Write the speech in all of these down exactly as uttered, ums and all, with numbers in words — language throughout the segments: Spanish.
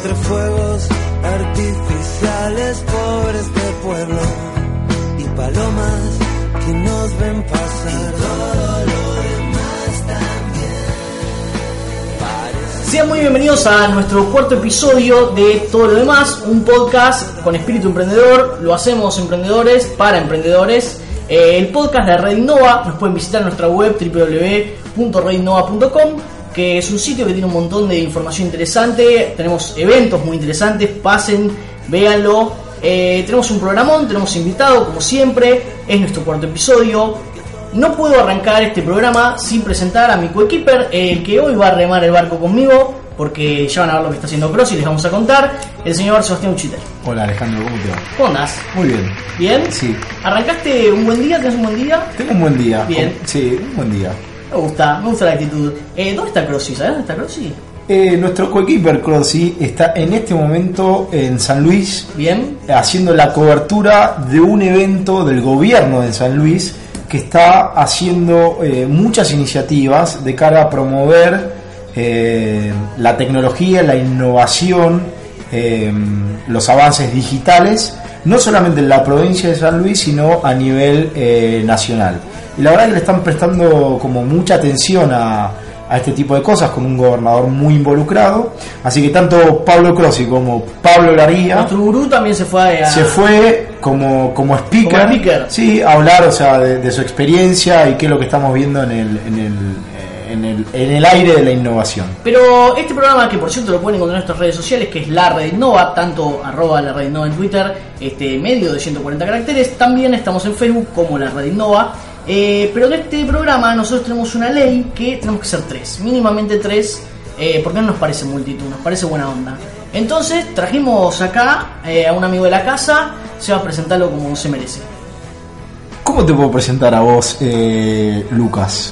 entre fuegos artificiales por este pueblo y palomas que nos ven pasar. Y todo lo demás también parece. Sean muy bienvenidos a nuestro cuarto episodio de Todo lo Demás, un podcast con espíritu emprendedor. Lo hacemos emprendedores para emprendedores. Eh, el podcast de Red Innova, nos pueden visitar en nuestra web doble u doble u doble u punto red innova punto com, que es un sitio que tiene un montón de información interesante. Tenemos eventos muy interesantes, pasen, véanlo. Eh, tenemos un programón, tenemos invitado como siempre, es nuestro cuarto episodio. No puedo arrancar este programa sin presentar a mi coequiper, el que hoy va a remar el barco conmigo, porque ya van a ver lo que está haciendo Cross y les vamos a contar, el señor Sebastián Uchiter. Hola Alejandro, ¿cómo te va? ¿Cómo andás? Muy bien. ¿Bien? Sí. ¿Arrancaste un buen día? ¿Tenés un buen día? Tengo un buen día. Bien. Sí, un buen día. Me gusta, me gusta la actitud. Eh, ¿Dónde está Crossy? ¿Sabes dónde está Crossy? Eh, nuestro coequiper Crossy está en este momento en San Luis. Bien. Haciendo la cobertura de un evento del gobierno de San Luis que está haciendo eh, muchas iniciativas de cara a promover eh, la tecnología, la innovación, eh, los avances digitales, no solamente en la provincia de San Luis, sino a nivel eh, nacional. Y la verdad es que le están prestando como mucha atención a, a este tipo de cosas, con un gobernador muy involucrado. Así que tanto Pablo Crossy como Pablo Laría, nuestro gurú, también se fue a... se fue como, como speaker, como speaker. Sí, a hablar, o sea, de, de su experiencia y qué es lo que estamos viendo en el, en el, en el, en el aire de la innovación. Pero este programa, que por cierto lo pueden encontrar en nuestras redes sociales, que es La Red Innova, tanto arroba La Red Innova en Twitter, este medio de ciento cuarenta caracteres, también estamos en Facebook como La Red Innova. Eh, pero de este programa nosotros tenemos una ley que tenemos que ser tres, mínimamente tres, eh, porque no nos parece multitud, nos parece buena onda. Entonces trajimos acá eh, a un amigo de la casa, se va a presentarlo como se merece. ¿Cómo te puedo presentar a vos, eh, Lucas?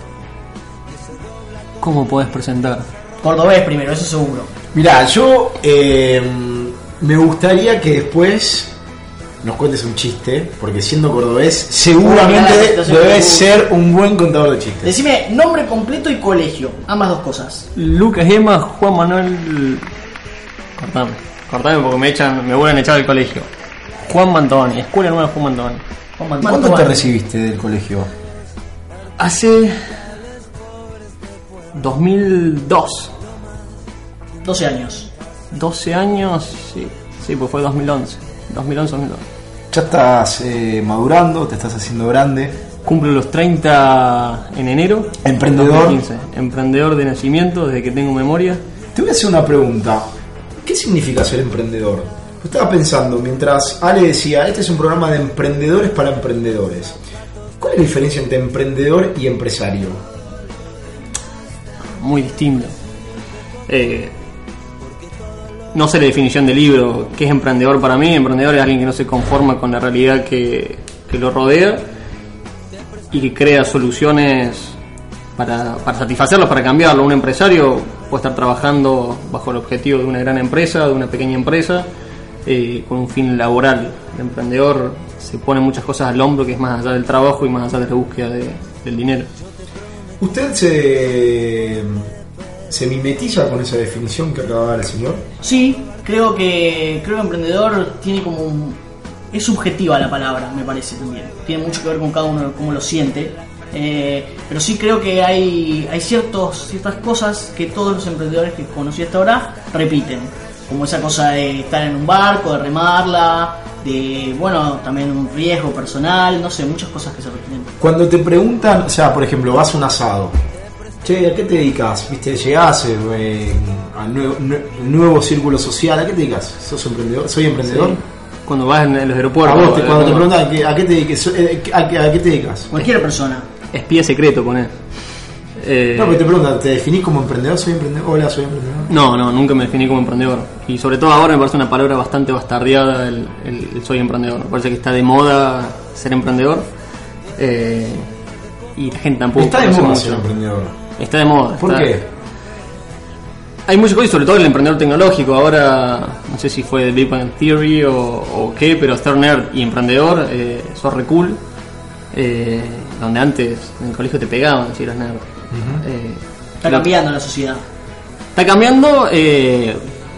¿Cómo podés presentar? Cordobés primero, eso seguro. Mirá, yo eh, me gustaría que después nos cuentes un chiste, porque siendo cordobés seguramente debes ser un buen contador de chistes. Decime nombre completo y colegio, ambas dos cosas. Lucas Emma, Juan Manuel... Cortame, cortame porque me echan, me vuelven a echar del colegio. Juan Mantoni, Escuela Nueva Juan Mantoni. Juan Mantoni. ¿Cuándo te recibiste del colegio? Hace... dos mil dos. doce años. doce años, sí, sí, pues fue dos mil once. dos mil once, dos mil dos. Ya estás eh, madurando, te estás haciendo grande. Cumplo los treinta en enero. Emprendedor. dos mil quince. Emprendedor de nacimiento, desde que tengo memoria. Te voy a hacer una pregunta. ¿Qué significa ser emprendedor? Yo estaba pensando, mientras Ale decía, este es un programa de emprendedores para emprendedores. ¿Cuál es la diferencia entre emprendedor y empresario? Muy distinto. Eh, no sé la definición del libro. ¿Qué es emprendedor para mí? Emprendedor es alguien que no se conforma con la realidad que, que lo rodea y que crea soluciones para, para satisfacerlos, para cambiarlo. Un empresario puede estar trabajando bajo el objetivo de una gran empresa, de una pequeña empresa, eh, con un fin laboral. El emprendedor se pone muchas cosas al hombro, que es más allá del trabajo y más allá de la búsqueda de, del dinero. ¿Usted se, se mimetiza con esa definición que acaba de dar el señor? Sí, creo que creo que emprendedor tiene como un... es subjetiva la palabra, me parece también. Tiene mucho que ver con cada uno, cómo lo siente. Eh, pero sí creo que hay, hay ciertos, ciertas cosas que todos los emprendedores que conocí hasta ahora repiten. Como esa cosa de estar en un barco, de remarla, de, bueno, también un riesgo personal, no sé, muchas cosas que se repiten. Cuando te preguntan, o sea, por ejemplo, vas a un asado, che, ¿a qué te dedicas? ¿Viste? Llegás eh, al nuevo, nuevo círculo social, ¿a qué te dedicas? ¿Sos emprendedor? ¿Soy emprendedor? Sí. Cuando vas en los aeropuertos. A vos, te, cuando te preguntan, ¿a qué, a qué te dedicas? ¿A qué, a qué te dedicas? Cualquier persona. Espía secreto, poner. Eh, no, pero te preguntan, ¿te definís como emprendedor? ¿Soy emprendedor? Hola, soy emprendedor. No, no, nunca me definí como emprendedor. Y sobre todo ahora me parece una palabra bastante bastardeada el, el, el soy emprendedor. Me parece que está de moda ser emprendedor. Eh, y la gente tampoco está de moda mucho. ser emprendedor. Está de moda. ¿Por está... qué? Hay muchas cosas, sobre todo el emprendedor tecnológico. Ahora, no sé si fue Big Bang Theory o, o qué, pero ser nerd y emprendedor, eh, sos re cool. Eh, donde antes en el colegio te pegaban si eras nerd. Uh-huh. Eh, está cambiando la sociedad. Está cambiando, eh,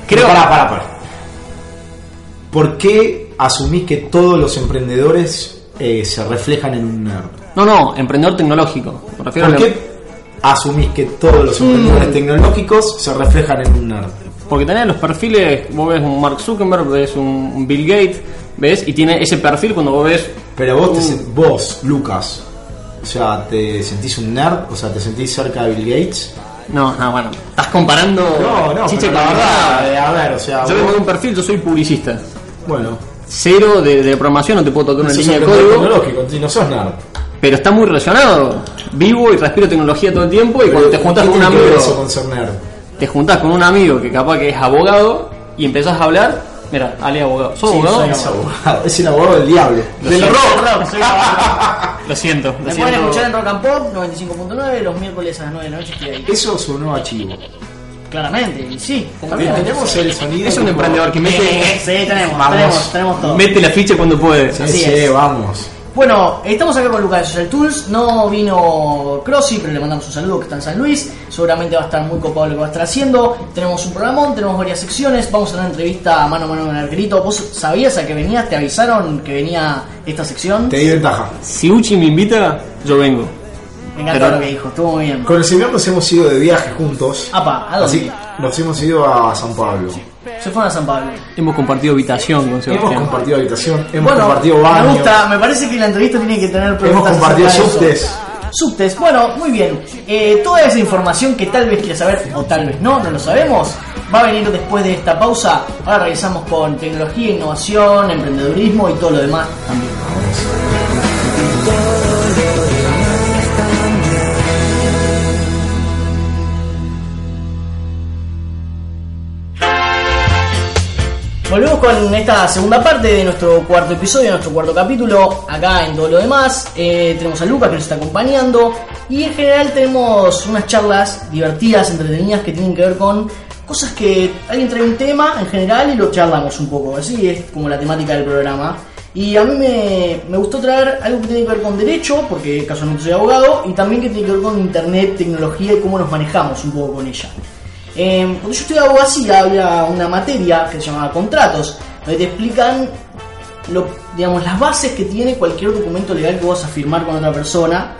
Creo Pará, pará, pará. ¿Por qué asumís que todos los emprendedores eh, se reflejan en un nerd? No, no, emprendedor tecnológico. Me refiero ¿Por a qué asumís que todos los emprendedores tecnológicos se reflejan en un nerd? Porque tenés los perfiles, vos ves un Mark Zuckerberg, ves un Bill Gates, ves, y tiene ese perfil cuando vos ves... Pero vos, te, un- sen- vos, Lucas, o sea, ¿te sentís un nerd? O sea, ¿te sentís cerca de Bill Gates? No, no, bueno, estás comparando No, no, chiche pero con la limonada. verdad, eh, a ver, o sea, Yo vos- vengo de un perfil, yo soy publicista. bueno, Cero de, de programación, no te puedo tocar una sos línea de emprendedor código, tecnológico, y no sos nerd. pero está muy relacionado. Vivo y respiro tecnología todo el tiempo, y cuando te juntas ¿Qué con un tiene que ver amigo, eso con ser nerd? te juntás con un amigo que capaz que es abogado y empezás a hablar, mira, Ale abogado. ¿Sos Sí, abogado? soy Es abogado, es el abogado del diablo. Lo Del siento. rock, rock, soy abogado. Lo siento, lo Me pueden siento. escuchar en Rock and Pop noventa y cinco punto nueve los miércoles a las nueve de la noche. Estoy ahí. Eso sonó a chivo. Claramente, y sí. También tenemos el sonido. Es un tipo- emprendedor que Sí, mete, sí, tenemos, Vamos. tenemos, tenemos todo. mete la ficha cuando puede. Sí, Así sí, es. vamos. Bueno, estamos acá con Lucas de Social Tools. No vino Crossy, pero le mandamos un saludo que está en San Luis. Seguramente va a estar muy copado lo que va a estar haciendo. Tenemos un programón, tenemos varias secciones. Vamos a tener una entrevista mano a mano con el arquerito. ¿Vos sabías a que venías? ¿Te avisaron que venía esta sección? Te di ventaja. Si Uchi me invita, yo vengo. Me encantó Pero- lo que dijo, estuvo muy bien. Con el señor nos hemos ido de viaje juntos. Apa, ¿a dónde? Así, nos hemos ido a San Pablo. Se fueron a San Pablo. Hemos compartido habitación con Hemos Sebastián. compartido habitación, hemos Bueno, compartido baños. me gusta, me parece que la entrevista tiene que tener Hemos preguntas compartido acerca de subtes. eso. Subtes, bueno, muy bien. Eh, toda esa información que tal vez quieras saber o tal vez no, no lo sabemos, va a venir después de esta pausa. Ahora regresamos con tecnología, innovación, emprendedurismo y todo lo demás también. Volvemos con esta segunda parte de nuestro cuarto episodio, nuestro cuarto capítulo, acá en todo lo demás. Eh, tenemos a Lucas que nos está acompañando y en general tenemos unas charlas divertidas, entretenidas que tienen que ver con cosas que alguien trae un tema en general y lo charlamos un poco, así es como la temática del programa. Y a mí me, me gustó traer algo que tiene que ver con derecho, porque casualmente soy abogado, y también que tiene que ver con internet, tecnología y cómo nos manejamos un poco con ella. Eh, cuando yo estudiaba abogacía había una materia que se llamaba contratos, donde te explican lo, digamos, las bases que tiene cualquier documento legal que vas a firmar con otra persona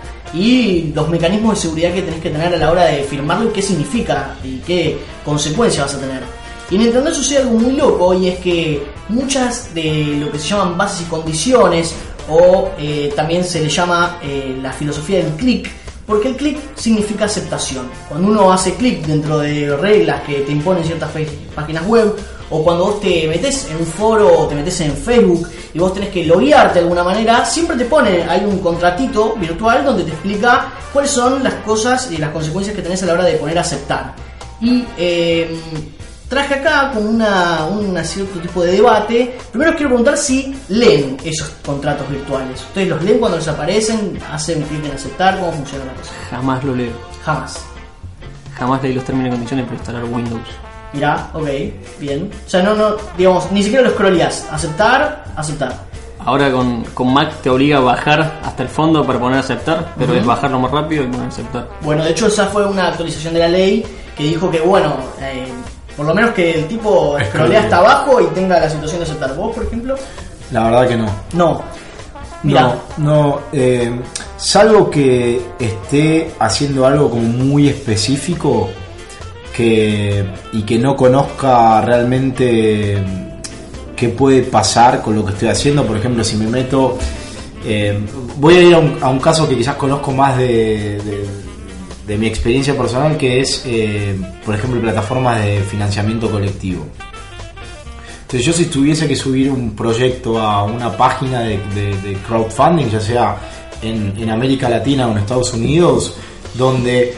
y los mecanismos de seguridad que tenés que tener a la hora de firmarlo y qué significa y qué consecuencias vas a tener. Y en internet sucede algo muy loco y es que muchas de lo que se llaman bases y condiciones o eh, también se le llama eh, la filosofía del clic, porque el clic significa aceptación. Cuando uno hace clic dentro de reglas que te imponen ciertas fe- páginas web, o cuando vos te metés en un foro o te metés en Facebook y vos tenés que loguearte de alguna manera, siempre te pone, hay un contratito virtual donde te explica cuáles son las cosas y las consecuencias que tenés a la hora de poner a aceptar. Y eh, traje acá como una, un cierto tipo de debate. Primero os quiero preguntar si leen esos contratos virtuales. ¿Ustedes los leen cuando les aparecen? ¿Hacen clic en aceptar? ¿Cómo funciona la cosa? Jamás lo leo. Jamás. Jamás leí los términos y condiciones para instalar Windows. Mirá, ok, bien. O sea, no, no, digamos, ni siquiera lo scrolleás. Aceptar, aceptar. Ahora con, con Mac te obliga a bajar hasta el fondo para poner aceptar, pero Ujú. es bajarlo más rápido y poner aceptar. Bueno, de hecho esa fue una actualización de la ley que dijo que, bueno, eh, por lo menos que el tipo scrollea hasta abajo y tenga la situación de aceptar. ¿Vos, por ejemplo? La verdad que no. No. Mirá. No, no, eh, salvo que esté haciendo algo como muy específico que, y que no conozca realmente qué puede pasar con lo que estoy haciendo. Por ejemplo, si me meto, eh, voy a ir a un, a un caso que quizás conozco más de, de, de mi experiencia personal, que es, eh, por ejemplo, plataformas de financiamiento colectivo. Entonces, yo si tuviese que subir un proyecto a una página de, de, de crowdfunding, ya sea en, en América Latina o en Estados Unidos, donde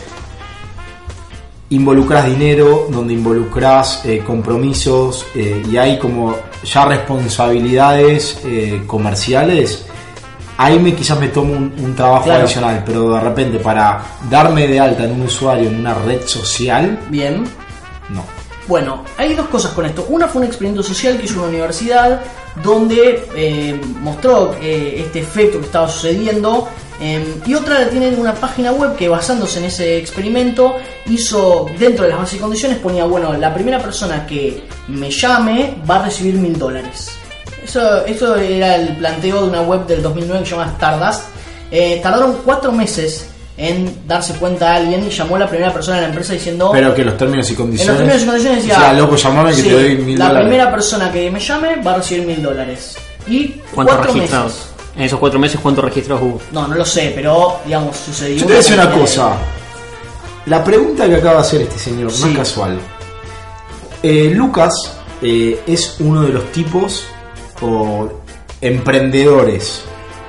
involucras dinero, donde involucras eh, compromisos eh, y hay como ya responsabilidades eh, comerciales, ahí me quizás me tomo un, un trabajo Claro. adicional, pero de repente para darme de alta en un usuario en una red social, Bien. no. Bueno, hay dos cosas con esto. Una fue un experimento social que hizo una universidad donde eh, mostró eh, este efecto que estaba sucediendo. Eh, y otra tiene una página web que, basándose en ese experimento, hizo, dentro de las bases y condiciones, ponía, bueno, la primera persona que me llame va a recibir mil dólares. Eso, eso era el planteo de una web del dos mil nueve que se llama Stardust. Eh, tardaron cuatro meses en darse cuenta a alguien, y llamó a la primera persona de la empresa diciendo... Pero que los términos y condiciones... En los términos y condiciones decía... O sea, loco, llamame que sí, te doy mil la dólares. primera persona que me llame va a recibir mil dólares. Y ¿Cuántos cuatro registrados? meses. En esos cuatro meses, ¿cuántos registrados hubo? No, no lo sé, pero, digamos, sucedió... Yo te voy a decir una cantidad cosa. La pregunta que acaba de hacer este señor no Sí. es casual. Eh, Lucas eh, es uno de los tipos o emprendedores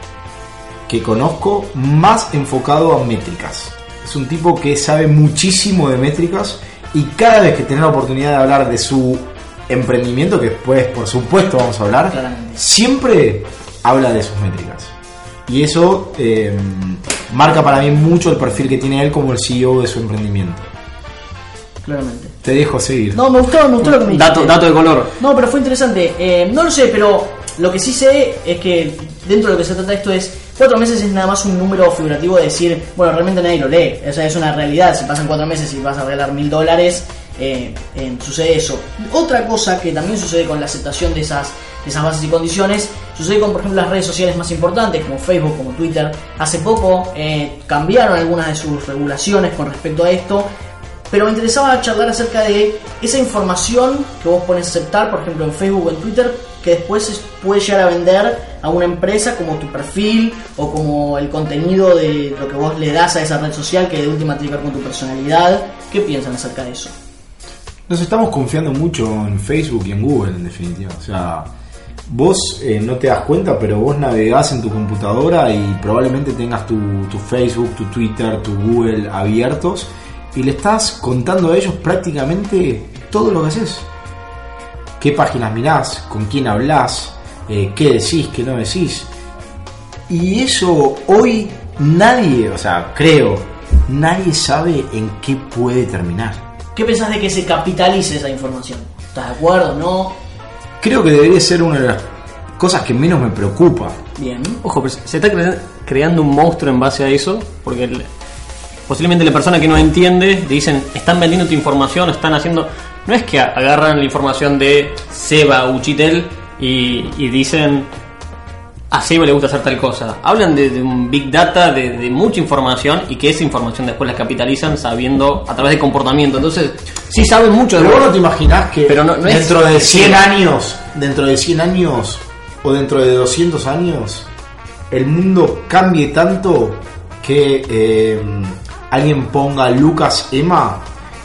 que conozco más enfocado a métricas. Es un tipo que sabe muchísimo de métricas, y cada vez que tiene la oportunidad de hablar de su emprendimiento, que después por supuesto vamos a hablar, Claramente. siempre habla de sus métricas. Y eso eh, marca para mí mucho el perfil que tiene él como el C E O de su emprendimiento. Claramente. Te dejo seguir. No, me gustó, me gustó lo que me dijiste. Dato, dato de color. No, pero fue interesante. Eh, no lo sé, pero lo que sí sé es que dentro de lo que se trata de esto es... Cuatro meses es nada más un número figurativo de decir, bueno, realmente nadie lo lee. O sea, es una realidad. Si pasan cuatro meses y vas a regalar mil dólares, eh, eh, sucede eso. Otra cosa que también sucede con la aceptación de esas, de esas bases y condiciones, sucede con, por ejemplo, las redes sociales más importantes, como Facebook, como Twitter. Hace poco eh, cambiaron algunas de sus regulaciones con respecto a esto. Pero me interesaba charlar acerca de esa información que vos pones a aceptar, por ejemplo, en Facebook o en Twitter, que después es, puede llegar a vender a una empresa, como tu perfil o como el contenido de lo que vos le das a esa red social, que de última tiene que ver con tu personalidad. ¿Qué piensan acerca de eso? Nos estamos confiando mucho en Facebook y en Google, en definitiva. O sea, vos eh, no te das cuenta, pero vos navegás en tu computadora y probablemente tengas tu, tu Facebook, tu Twitter, tu Google abiertos, y le estás contando a ellos prácticamente todo lo que haces. Qué páginas mirás, con quién hablás, eh, qué decís, qué no decís. Y eso hoy nadie, o sea, creo, nadie sabe en qué puede terminar. ¿Qué pensás de que se capitalice esa información? ¿Estás de acuerdo? ¿No? Creo que debería ser una de las cosas que menos me preocupa. Bien. Ojo, pero se está cre- creando un monstruo en base a eso, porque el- posiblemente la persona que no entiende, te dicen, están vendiendo tu información, están haciendo... No es que a- agarran la información de Seba Uchitel y, y dicen, a Seba le gusta hacer tal cosa. Hablan de, de un big data, de, de mucha información, y que esa información después la capitalizan sabiendo a través de comportamiento. Entonces, sí saben mucho de Pero vos vos. no te imaginás que Pero no- no es- dentro de cien años, dentro de cien años o dentro de doscientos años, el mundo cambie tanto que eh, alguien ponga Lucas Emma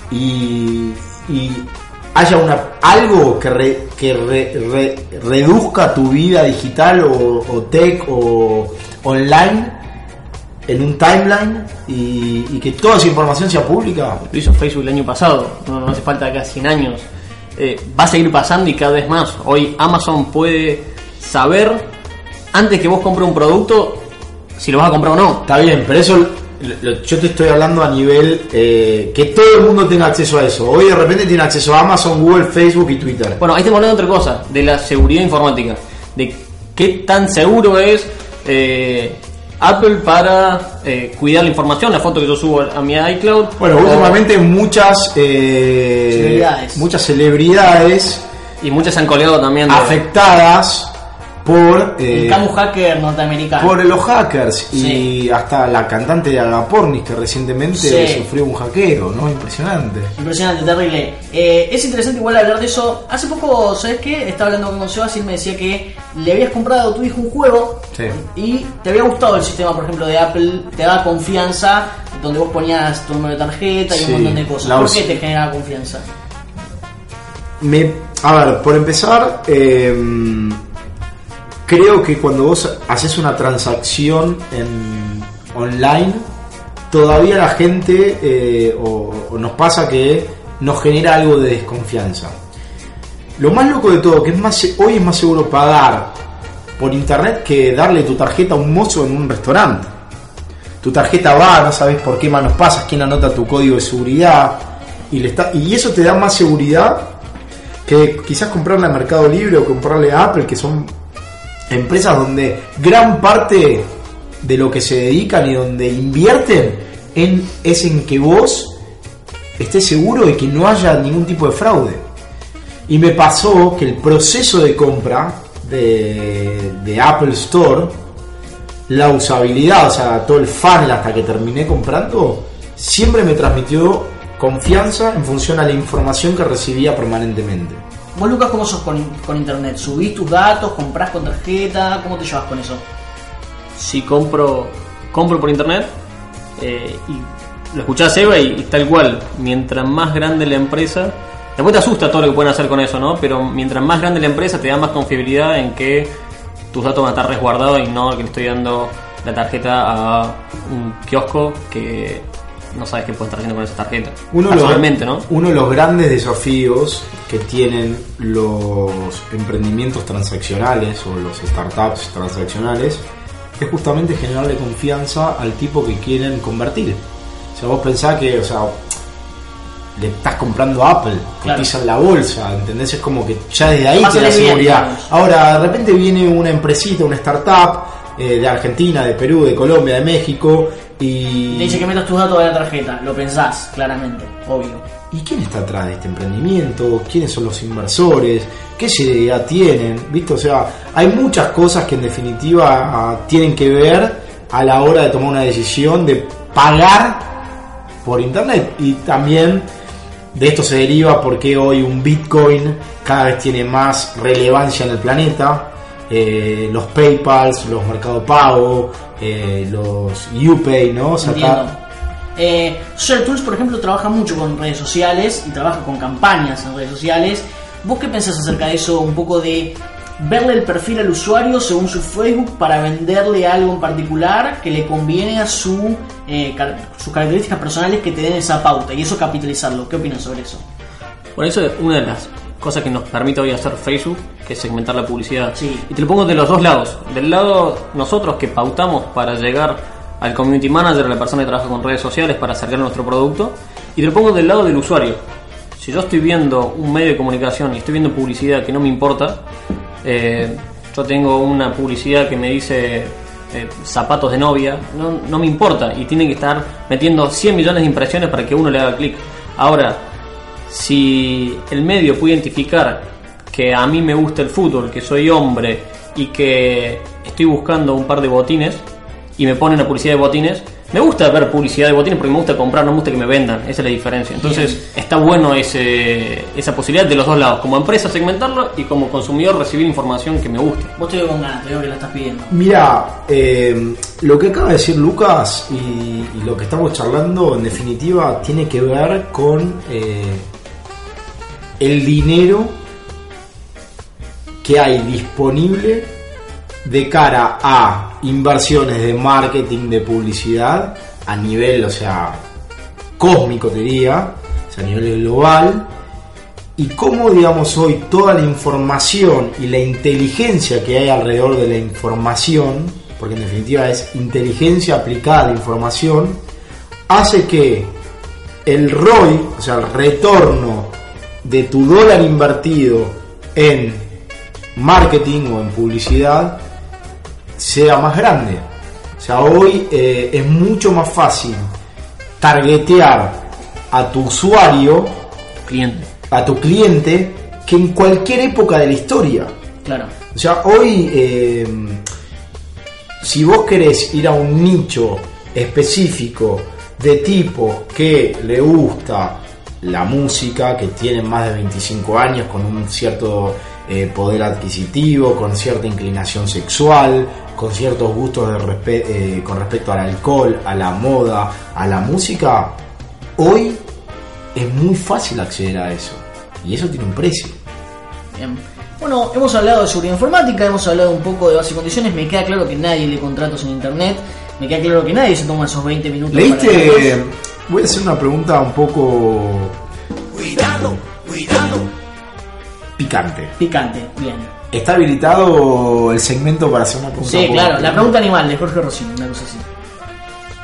y, y haya una algo que, re- que re- re- reduzca tu vida digital o, o tech o online en un timeline y, y que toda esa información sea pública. Lo hizo Facebook el año pasado, no, no hace falta acá cien años. Eh, va a seguir pasando y cada vez más. Hoy Amazon puede saber, antes que vos compres un producto, si lo vas a comprar o no. Está bien, pero eso lo- lo- yo te estoy hablando a nivel eh, que todo el mundo tenga acceso a eso. Hoy de repente tiene acceso a Amazon, Google, Facebook y Twitter. Bueno, ahí estamos hablando de otra cosa, de la seguridad informática, de qué tan seguro es eh, Apple para eh, cuidar la información, la foto que yo subo a mi iCloud. Bueno, o- últimamente muchas eh, Celebridades. muchas celebridades y muchas se han colgado también de- afectadas por El eh, Camus hacker norteamericano. por los hackers y Sí. hasta la cantante de Agapornis que recientemente Sí. sufrió un hackeo, ¿no? Impresionante. Impresionante, terrible. Eh, es interesante igual hablar de eso. Hace poco, ¿sabes qué? Estaba hablando con Sebas y él me decía que le habías comprado a tu hijo un juego Sí. y te había gustado el sistema, por ejemplo, de Apple. Te daba confianza, donde vos ponías tu número de tarjeta y Sí, un montón de cosas. la ¿Por os- qué te generaba confianza? Me, a ver, por empezar, eh, creo que cuando vos haces una transacción en online, todavía la gente, eh, o, o nos pasa que nos genera algo de desconfianza. Lo más loco de todo, que es más, se- hoy es más seguro pagar por internet que darle tu tarjeta a un mozo en un restaurante. Tu tarjeta va, no sabes por qué manos pasas, quién anota tu código de seguridad, y, le está, y eso te da más seguridad que quizás comprarle a Mercado Libre o comprarle a Apple, que son empresas donde gran parte de lo que se dedican y donde invierten en, es en que vos estés seguro de que no haya ningún tipo de fraude. Y me pasó que el proceso de compra de, de Apple Store, la usabilidad, o sea, todo el funnel hasta que terminé comprando, siempre me transmitió confianza en función a la información que recibía permanentemente. Vos, Lucas, ¿cómo sos con, con internet? ¿Subís tus datos? ¿Comprás con tarjeta? ¿Cómo te llevas con eso? Si compro compro por internet, eh, y lo escuchás, Eva, y, y tal cual, mientras más grande la empresa, después te asusta todo lo que pueden hacer con eso, ¿no? Pero mientras más grande la empresa, te da más confiabilidad en que tus datos van a estar resguardados y no que le estoy dando la tarjeta a un kiosco que no sabes qué puede estar haciendo con esa tarjeta. Uno Personalmente, lo, ¿no? Uno de los grandes desafíos que tienen los emprendimientos transaccionales o los startups transaccionales es justamente generarle confianza al tipo que quieren convertir. O sea, vos pensás que, o sea, le estás comprando a Apple, claro, cotiza en la bolsa, ¿entendés? Es como que ya desde ahí más te da seguridad. Bien, ahora, de repente viene una empresita, una startup eh, de Argentina, de Perú, de Colombia, de México, y te dice que metas tus datos de la tarjeta, lo pensás, claramente, obvio. ¿Y quién está atrás de este emprendimiento? ¿Quiénes son los inversores? ¿Qué seriedad tienen? ¿Viste? O sea, hay muchas cosas que en definitiva uh, tienen que ver a la hora de tomar una decisión de pagar por internet. Y también de esto se deriva porque hoy un Bitcoin cada vez tiene más relevancia en el planeta. Eh, los PayPals, los Mercado Pago, eh, los UPay, ¿no? O sea, acá... eh, Social Tools, por ejemplo, trabaja mucho con redes sociales y trabaja con campañas en redes sociales. ¿Vos qué pensás acerca de eso? Un poco de verle el perfil al usuario según su Facebook para venderle algo en particular que le conviene a su eh, car- sus características personales que te den esa pauta y eso capitalizarlo. ¿Qué opinas sobre eso? Por eso es una de las cosas que nos permite hoy hacer Facebook, que es segmentar la publicidad. Sí. Y te lo pongo de los dos lados. Del lado nosotros que pautamos para llegar al community manager, a la persona que trabaja con redes sociales para acercar nuestro producto, y te lo pongo del lado del usuario. Si yo estoy viendo un medio de comunicación y estoy viendo publicidad que no me importa, eh, yo tengo una publicidad que me dice eh, zapatos de novia, no, no me importa, y tienen que estar metiendo cien millones de impresiones para que uno le haga clic. Ahora, si el medio puede identificar que a mí me gusta el fútbol, que soy hombre y que estoy buscando un par de botines y me ponen la publicidad de botines, me gusta ver publicidad de botines porque me gusta comprar, no me gusta que me vendan, esa es la diferencia. Entonces bien, está bueno ese, esa posibilidad de los dos lados, como empresa segmentarlo y como consumidor recibir información que me guste. Vos te veo con ganas, te veo que la estás pidiendo. Mira, eh, lo que acaba de decir Lucas y, y lo que estamos charlando en definitiva tiene que ver con eh, el dinero que hay disponible de cara a inversiones de marketing, de publicidad a nivel, o sea, cósmico te diría, o sea, a nivel global, y cómo, digamos, hoy toda la información y la inteligencia que hay alrededor de la información, porque en definitiva es inteligencia aplicada a la información, hace que el R O I, o sea, el retorno de tu dólar invertido en marketing o en publicidad sea más grande. O sea, hoy eh, es mucho más fácil targetear a tu usuario, cliente, a tu cliente, que en cualquier época de la historia. Claro. O sea, hoy eh, si vos querés ir a un nicho específico de tipo que le gusta la música, que tiene más de veinticinco años, con un cierto eh, poder adquisitivo, con cierta inclinación sexual, con ciertos gustos de respe- eh, con respecto al alcohol, a la moda, a la música, hoy es muy fácil acceder a eso. Y eso tiene un precio. Bien. Bueno, hemos hablado de seguridad informática, hemos hablado un poco de bases y condiciones. Me queda claro que nadie lee contratos en internet. Me queda claro que nadie se toma esos veinte minutos. ¿Leíste? Para voy a hacer una pregunta un poco... Cuidado, cuidado. Picante. Picante, bien. ¿Está habilitado el segmento para hacer una pregunta? Sí, por claro, internet? la pregunta animal de Jorge Rossini, una cosa así.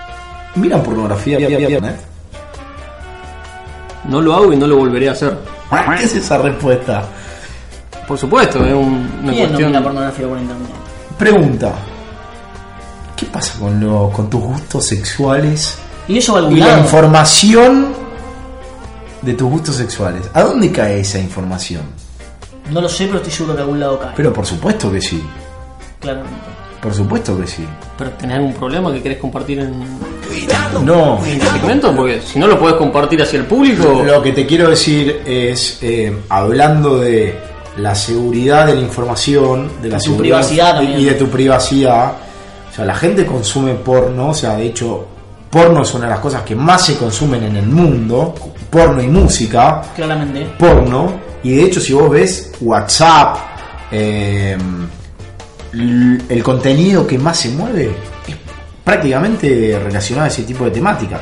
¿Miran pornografía en internet? No lo hago y no lo volveré a hacer. ¿Qué es esa respuesta? Por supuesto, es un, una ¿Quién cuestión. no mira pornografía por internet? Pregunta. ¿Qué pasa con, lo, con tus gustos sexuales Y eso va a algún y la lado. información de tus gustos sexuales? ¿A dónde cae esa información? No lo sé, pero estoy seguro que a algún lado cae. Pero por supuesto que sí. Claramente. Por supuesto que sí. Pero tenés algún problema que querés compartir en, No. en el segmento, porque si no lo podés compartir hacia el público. Lo que te quiero decir es, eh, hablando de la seguridad de la información, de la tu seguridad privacidad también. y de tu privacidad. O sea, la gente consume porno, o sea, de hecho, porno es una de las cosas que más se consumen en el mundo, porno y música, Claramente. porno, y de hecho si vos ves WhatsApp, eh, l- el contenido que más se mueve es prácticamente relacionado a ese tipo de temáticas.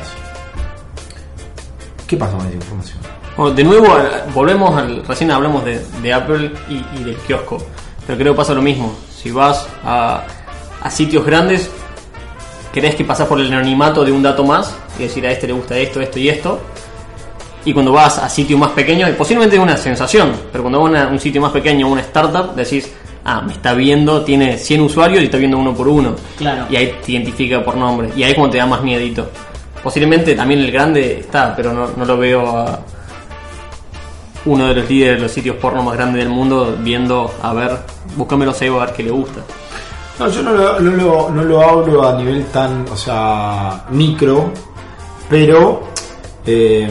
¿Qué pasa con esa información? Bueno, de nuevo, a- volvemos al. Recién hablamos de, de Apple y, y del kiosco. Pero creo que pasa lo mismo. Si vas a, a sitios grandes, crees que pasás por el anonimato de un dato más y decir a este le gusta esto, esto y esto. Y cuando vas a sitios más pequeños, y posiblemente es una sensación, pero cuando vas a un sitio más pequeño, una startup, decís, ah, me está viendo, tiene cien usuarios y está viendo uno por uno. Claro. Y ahí te identifica por nombre. Y ahí es cuando te da más miedito. Posiblemente también el grande está, pero no, no lo veo a uno de los líderes de los sitios porno más grandes del mundo viendo, a ver, búscame los Evo a ver qué le gusta. No, yo no lo, no, lo, no lo hablo a nivel tan, o sea, micro, pero eh,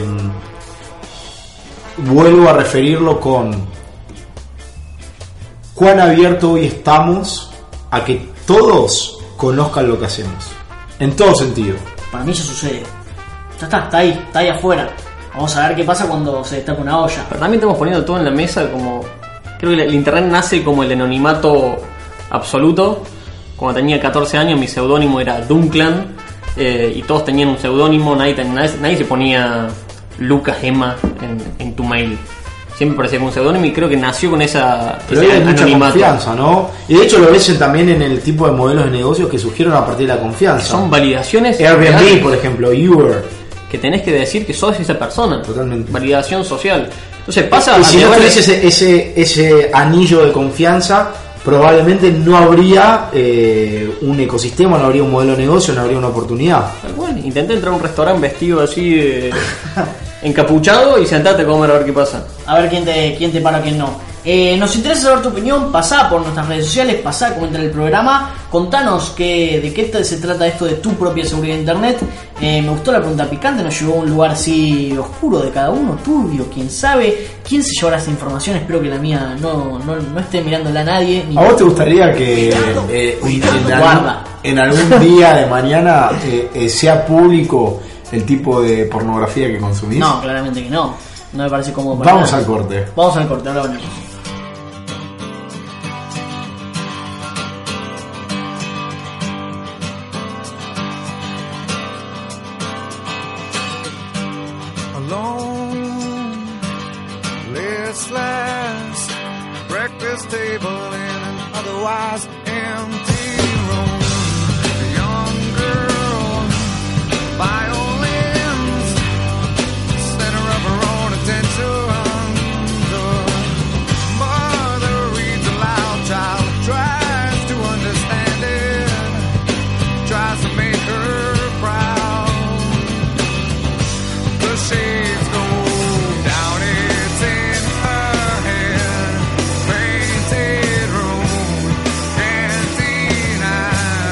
vuelvo a referirlo con cuán abierto hoy estamos a que todos conozcan lo que hacemos, en todo sentido. Para mí eso sucede. Ya está, está ahí, está ahí afuera. Vamos a ver qué pasa cuando se destapa una olla. Pero también estamos poniendo todo en la mesa como... Creo que el internet nace como el anonimato absoluto. Cuando tenía catorce años mi seudónimo era Dunklan, eh, y todos tenían un seudónimo, nadie, ten- nadie, nadie se ponía Lucas Emma en, en tu mail. Siempre parecía con un seudónimo y creo que nació con esa Pero ese hay mucha anonimato. confianza, ¿no? Y de hecho lo ves en- también en el tipo de modelos de negocios que surgieron a partir de la confianza. Son validaciones Airbnb, reales por ejemplo, Uber. que tenés que decir que sos esa persona. Totalmente. Validación social. Entonces pasa Y a si no nivel tenés de- ese, ese, ese anillo de confianza, probablemente no habría eh, un ecosistema, no habría un modelo de negocio, no habría una oportunidad. Tal cual, intenté entrar a un restaurante vestido así, eh, encapuchado y sentarte a comer a ver qué pasa. A ver quién te, quién te para, quién no. Eh, nos interesa saber tu opinión, pasá por nuestras redes sociales, pasá a comentar el programa, contanos qué, de qué te- se trata esto de tu propia seguridad de internet. Eh, me gustó la pregunta picante, nos llevó a un lugar así oscuro de cada uno, turbio, quién sabe, quién se llevará esta información. Espero que la mía no, no, no esté mirándola a nadie. Ni ¿A vos te gustaría que eh, en, algún, Guarda. en algún día de mañana eh, eh, sea público el tipo de pornografía que consumís? No, claramente que no. No me parece cómodo para Vamos nada. al corte. Vamos al corte, ahora venimos. Alone, listless, breakfast table in an otherwise empty room. A young girl, violins, center of her own attention. The mother reads aloud, child tries to understand it, tries to make her proud. The shades go down, it's in her head. Painted room, cantina,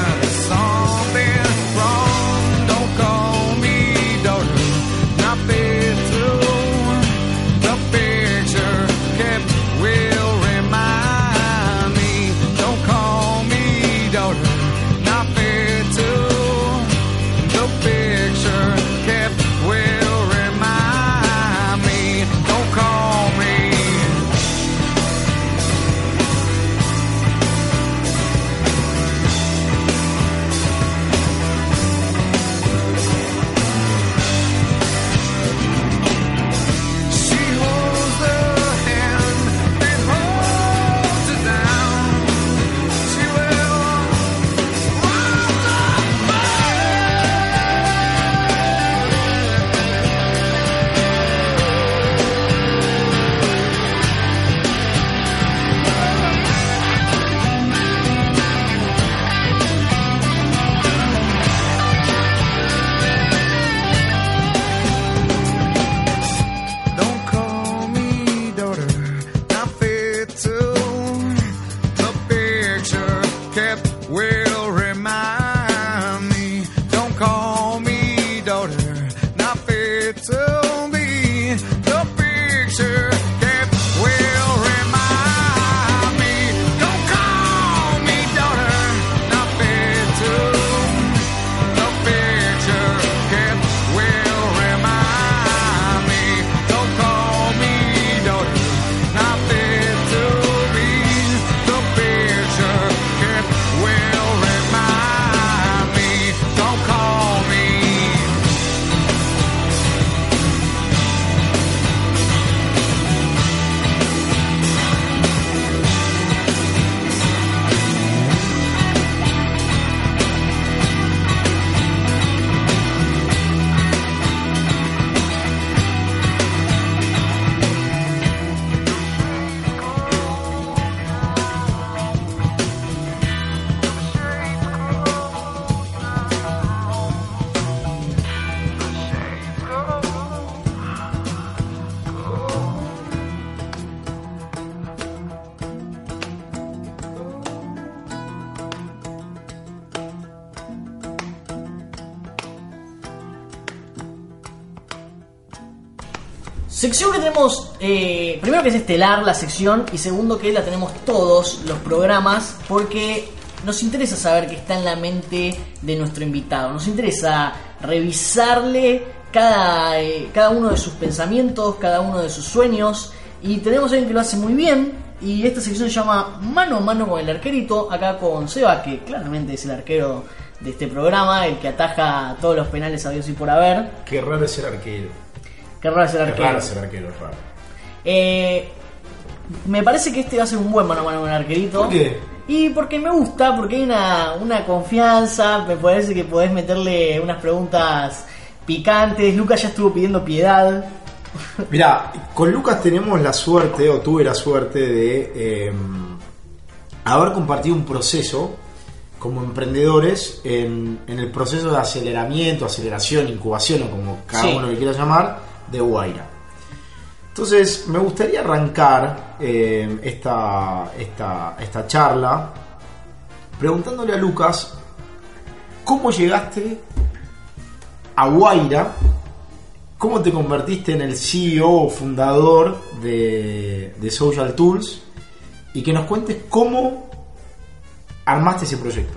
Sección que tenemos, eh, primero que es estelar la sección y segundo que la tenemos todos los programas porque nos interesa saber qué está en la mente de nuestro invitado. Nos interesa revisarle cada, eh, cada uno de sus pensamientos, cada uno de sus sueños y tenemos a alguien que lo hace muy bien y esta sección se llama Mano a Mano con el Arquerito, acá con Seba, que claramente es el arquero de este programa, el que ataja todos los penales a Dios y por haber. Qué raro es ser arquero. Qué raro es el Qué arquero. raro ser arquero, es raro. Eh, me parece que este va a ser un buen mano a mano con el Arquerito. ¿Por qué? Y porque me gusta, porque hay una, una confianza, me parece que podés meterle unas preguntas picantes. Lucas ya estuvo pidiendo piedad. Mirá, con Lucas tenemos la suerte, o tuve la suerte de eh, haber compartido un proceso como emprendedores en, en el proceso de aceleramiento, aceleración, incubación o como cada Sí. uno le quiera llamar, de Guaira. Entonces me gustaría arrancar eh, esta, esta, esta charla preguntándole a Lucas cómo llegaste a Guaira, cómo te convertiste en el C E O o fundador de, de Social Tools y que nos cuentes cómo armaste ese proyecto.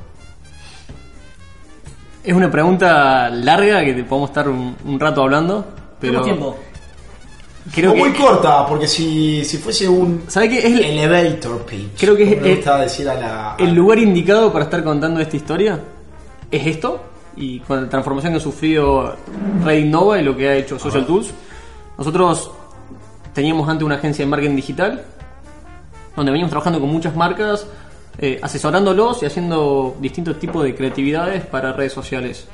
Es una pregunta larga que te podemos estar un, un rato hablando, pero Tenemos tiempo. creo o que muy corta, porque si, si fuese un ¿sabe qué? Es el, elevator pitch, Creo que es como me el- gusta decir a la... el lugar indicado para estar contando esta historia es esto, y con la transformación que ha sufrido Red Innova y lo que ha hecho Social Ajá. Tools. Nosotros teníamos antes una agencia de marketing digital donde veníamos trabajando con muchas marcas, eh, asesorándolos y haciendo distintos tipos de creatividades para redes sociales.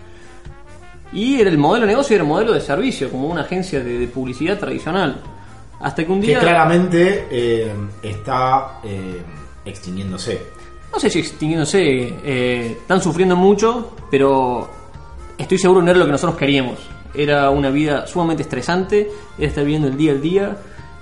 Y era el modelo de negocio, era el modelo de servicio, como una agencia de, de publicidad tradicional. Hasta que un que día... claramente eh, está eh, extinguiéndose. No sé si extinguiéndose, eh, están sufriendo mucho, pero estoy seguro que no era lo que nosotros queríamos. Era una vida sumamente estresante, era estar viviendo el día al día.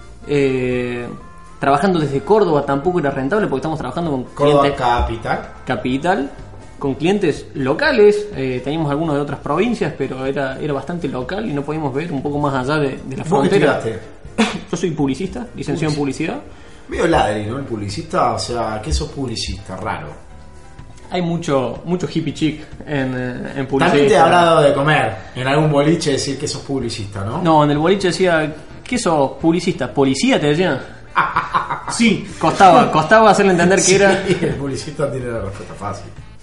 Eh, trabajando desde Córdoba tampoco era rentable porque estamos trabajando con Córdoba clientes capital. capital, con clientes locales. Eh, teníamos algunos de otras provincias, pero era, era bastante local y no podíamos ver un poco más allá de, de la ¿Vos qué frontera. estudiaste? Yo soy publicista, licenciado en publicidad. Medio ladri, ¿no? El publicista, o sea, ¿qué sos publicista? Raro. Hay mucho mucho hippie chic en, eh, en publicidad. También te ha hablado de comer en algún boliche, decir que sos publicista, ¿no? No, en el boliche decía, ¿qué sos publicista? ¿Policía te decían? Sí. Costaba, costaba hacerle entender que Sí, era. el publicista tiene la respuesta fácil.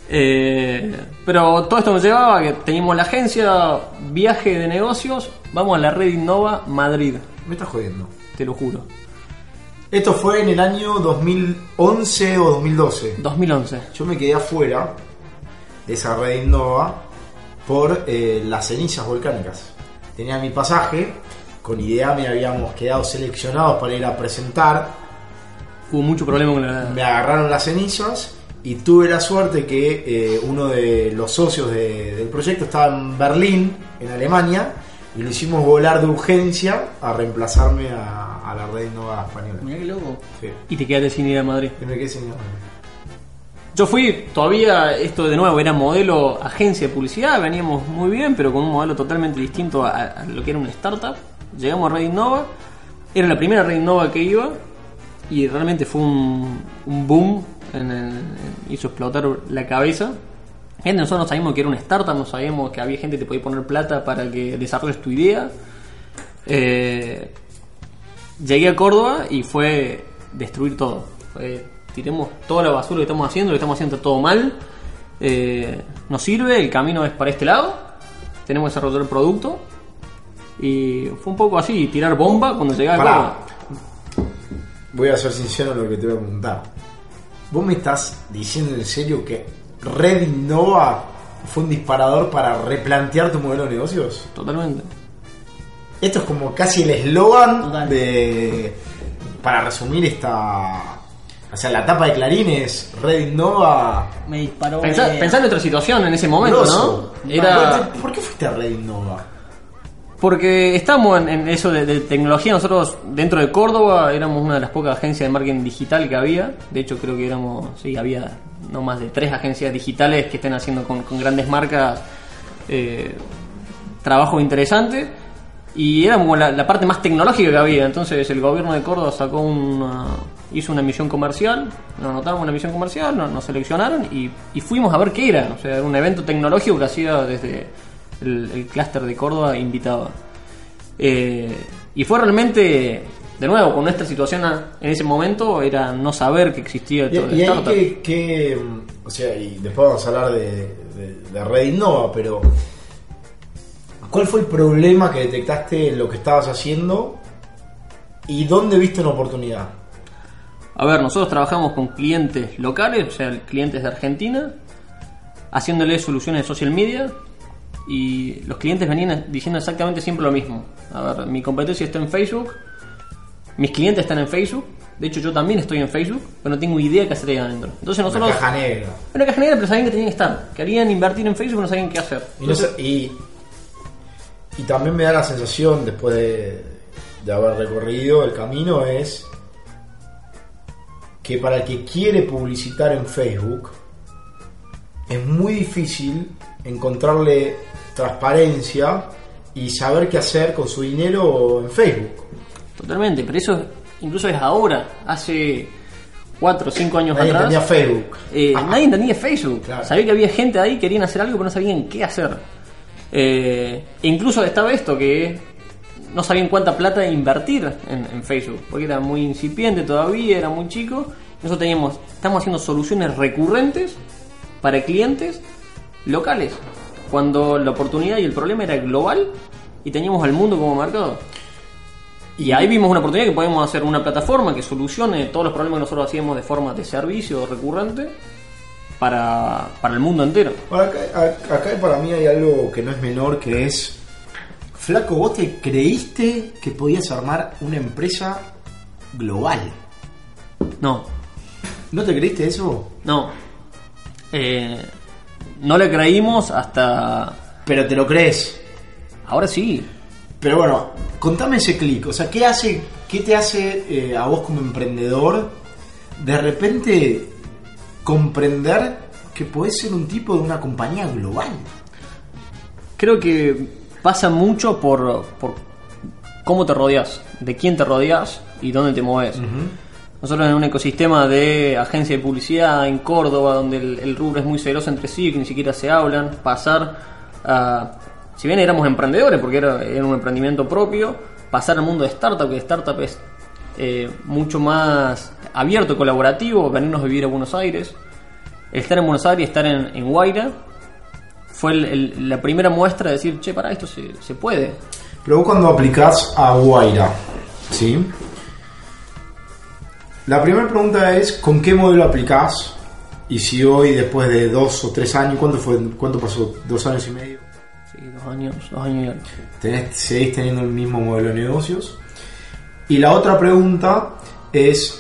Eh, pero todo esto nos llevaba a que teníamos la agencia, viaje de negocios, vamos a la Red Innova Madrid, Me estás jodiendo. te lo juro. Esto fue en el año dos mil once o dos mil doce. dos mil once. Yo me quedé afuera de esa Red Innova por eh, las cenizas volcánicas. Tenía mi pasaje, con idea me habíamos quedado seleccionados para ir a presentar. Hubo mucho problema con la. Me agarraron las cenizas y tuve la suerte que eh, uno de los socios de- del proyecto estaba en Berlín, en Alemania, y lo hicimos volar de urgencia a reemplazarme a, a la Red Innova española. Mirá qué loco. Sí. Y te quedaste sin ir a Madrid. Y me quedé sin nada. Yo fui, todavía esto de nuevo era modelo agencia de publicidad, veníamos muy bien, pero con un modelo totalmente distinto a, a lo que era una startup. Llegamos a Red Innova, era la primera Red Innova que iba y realmente fue un, un boom, en el- en- hizo explotar la cabeza. Gente, nosotros no sabíamos que era una startup, no sabíamos que había gente que te podía poner plata para que desarrolles tu idea. Eh, llegué a Córdoba y fue destruir todo. Fue, tiremos toda la basura que estamos haciendo, lo que estamos haciendo está todo mal. Eh, nos sirve, el camino es para este lado. Tenemos que desarrollar el producto. Y fue un poco así, tirar bomba cuando llegué a Pará. Córdoba. Voy a ser sincero en lo que te voy a preguntar. ¿Vos me estás diciendo en serio que Red Innova fue un disparador para replantear tu modelo de negocios? Totalmente. Esto es como casi el eslogan Total. de... Para resumir esta... O sea, la tapa de Clarín es Red Innova... Me disparó. Pensá, eh, pensá en nuestra situación en ese momento, grosso. ¿no? Era... ¿Por, ¿Por qué fuiste a Red Innova? Porque estamos en, en eso de, de tecnología. Nosotros dentro de Córdoba éramos una de las pocas agencias de marketing digital que había. De hecho creo que éramos, sí, había no más de tres agencias digitales que estén haciendo con, con grandes marcas eh, trabajo interesante. Y era como la, la parte más tecnológica que había. Entonces el gobierno de Córdoba sacó una, hizo una misión comercial, nos anotaron una misión comercial, nos, nos seleccionaron y, y fuimos a ver qué era. O sea, era un evento tecnológico que hacía desde el, el clúster de Córdoba, invitaba. Eh, y fue realmente, de nuevo, con nuestra situación a, en ese momento, era no saber que existía todo y, el y ahí startup. que, que, o sea, y después vamos a hablar de, de, de Red Innova, pero ¿cuál fue el problema que detectaste en lo que estabas haciendo y dónde viste una oportunidad? A ver, nosotros trabajamos con clientes locales, o sea, clientes de Argentina, haciéndoles soluciones de social media, y los clientes venían diciendo exactamente siempre lo mismo. A ver, mi competencia está en Facebook, mis clientes están en Facebook, de hecho yo también estoy en Facebook, pero no tengo idea qué hacer ahí adentro. Entonces nosotros... Una caja negra. Una caja negra, pero sabían que tenían que estar. Querían invertir en Facebook, pero no sabían qué hacer. Y, no sé, y, y también me da la sensación, después de, de haber recorrido el camino, es que para el que quiere publicitar en Facebook es muy difícil encontrarle transparencia y saber qué hacer con su dinero en Facebook. Totalmente, pero eso incluso es ahora, hace cuatro o cinco años Nadie atrás. entendía Facebook. Eh, Ajá. nadie entendía Facebook. Claro. Sabía que había gente ahí que querían hacer algo, pero no sabían qué hacer. Eh, e incluso estaba esto, que no sabían cuánta plata invertir en, en Facebook, porque era muy incipiente todavía, era muy chico. Nosotros teníamos, estamos haciendo soluciones recurrentes para clientes locales, cuando la oportunidad y el problema era global y teníamos al mundo como mercado. Y ahí vimos una oportunidad que podemos hacer una plataforma que solucione todos los problemas que nosotros hacíamos de forma de servicio recurrente para, para el mundo entero. Ahora, acá, acá para mí hay algo que no es menor, que es: flaco, ¿vos te creíste que podías armar una empresa global? No, ¿No te creíste eso? no. Eh, no le creímos hasta... Pero te lo crees. Ahora sí. Pero bueno, contame ese clic. O sea, ¿qué hace, qué te hace eh, a vos como emprendedor de repente comprender que podés ser un tipo de una compañía global? Creo que pasa mucho por, por cómo te rodeas, de quién te rodeas y dónde te mueves. Uh-huh. Nosotros en un ecosistema de agencia de publicidad en Córdoba, donde el, el rubro es muy celoso entre sí, que ni siquiera se hablan, pasar a... Si bien éramos emprendedores, porque era, era un emprendimiento propio, pasar al mundo de startup, que startup es eh, mucho más abierto y colaborativo, venirnos a vivir a Buenos Aires, estar en Buenos Aires, estar en, en Guaira, fue el, el, la primera muestra de decir, che, para esto se, se puede. Pero vos cuando aplicás a Guaira, ¿sí? La primera pregunta es, ¿con qué modelo aplicás? Y si hoy, después de dos o tres años, ¿cuánto fue? ¿Cuánto pasó? ¿Dos años y medio? Sí, dos años, dos años y algo. Tenés, seguís teniendo el mismo modelo de negocios. Y la otra pregunta es,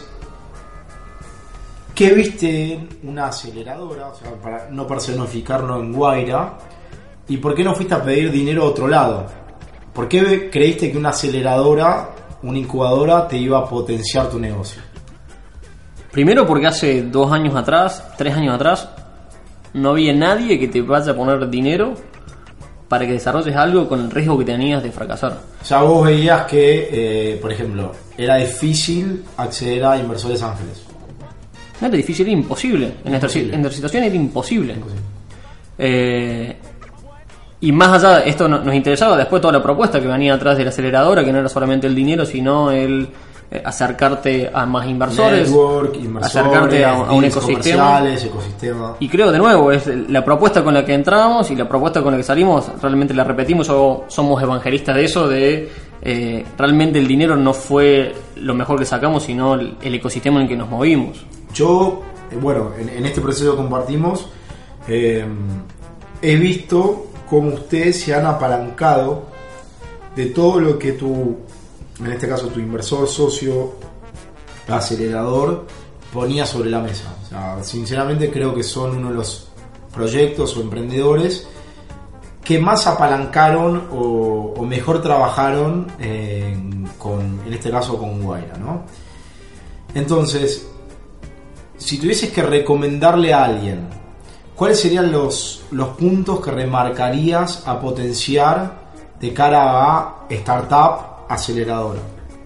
¿qué viste en una aceleradora? O sea, para no personificarlo en Guaira. ¿Y por qué no fuiste a pedir dinero a otro lado? ¿Por qué creíste que una aceleradora, una incubadora, te iba a potenciar tu negocio? Primero porque hace dos años atrás, tres años atrás, no había nadie que te vaya a poner dinero para que desarrolles algo con el riesgo que tenías de fracasar. O sea, vos veías que, eh, por ejemplo, era difícil acceder a inversores ángeles. No era difícil, era imposible. En nuestra, Imposible. en nuestra situación era imposible. Imposible. Eh, y más allá, esto no- nos interesaba después toda la propuesta que venía atrás de la aceleradora, que no era solamente el dinero, sino el eh, acercarte a más inversores, Network, inversores, acercarte a, a un deals ecosistema. comerciales, ecosistema. Y creo de nuevo, es la propuesta con la que entramos y la propuesta con la que salimos, realmente la repetimos, o somos evangelistas de eso, de eh, realmente el dinero no fue lo mejor que sacamos, sino el, el ecosistema en el que nos movimos. Yo, eh, bueno, en, en este proceso que compartimos, eh, he visto cómo ustedes se han apalancado de todo lo que tu, en este caso tu inversor, socio, acelerador, ponía sobre la mesa. O sea, sinceramente creo que son uno de los proyectos o emprendedores que más apalancaron o, o mejor trabajaron eh, con, en este caso con Guaira, ¿no? Entonces, si tuvieses que recomendarle a alguien, ¿cuáles serían los, los puntos que remarcarías a potenciar de cara a startup aceleradora?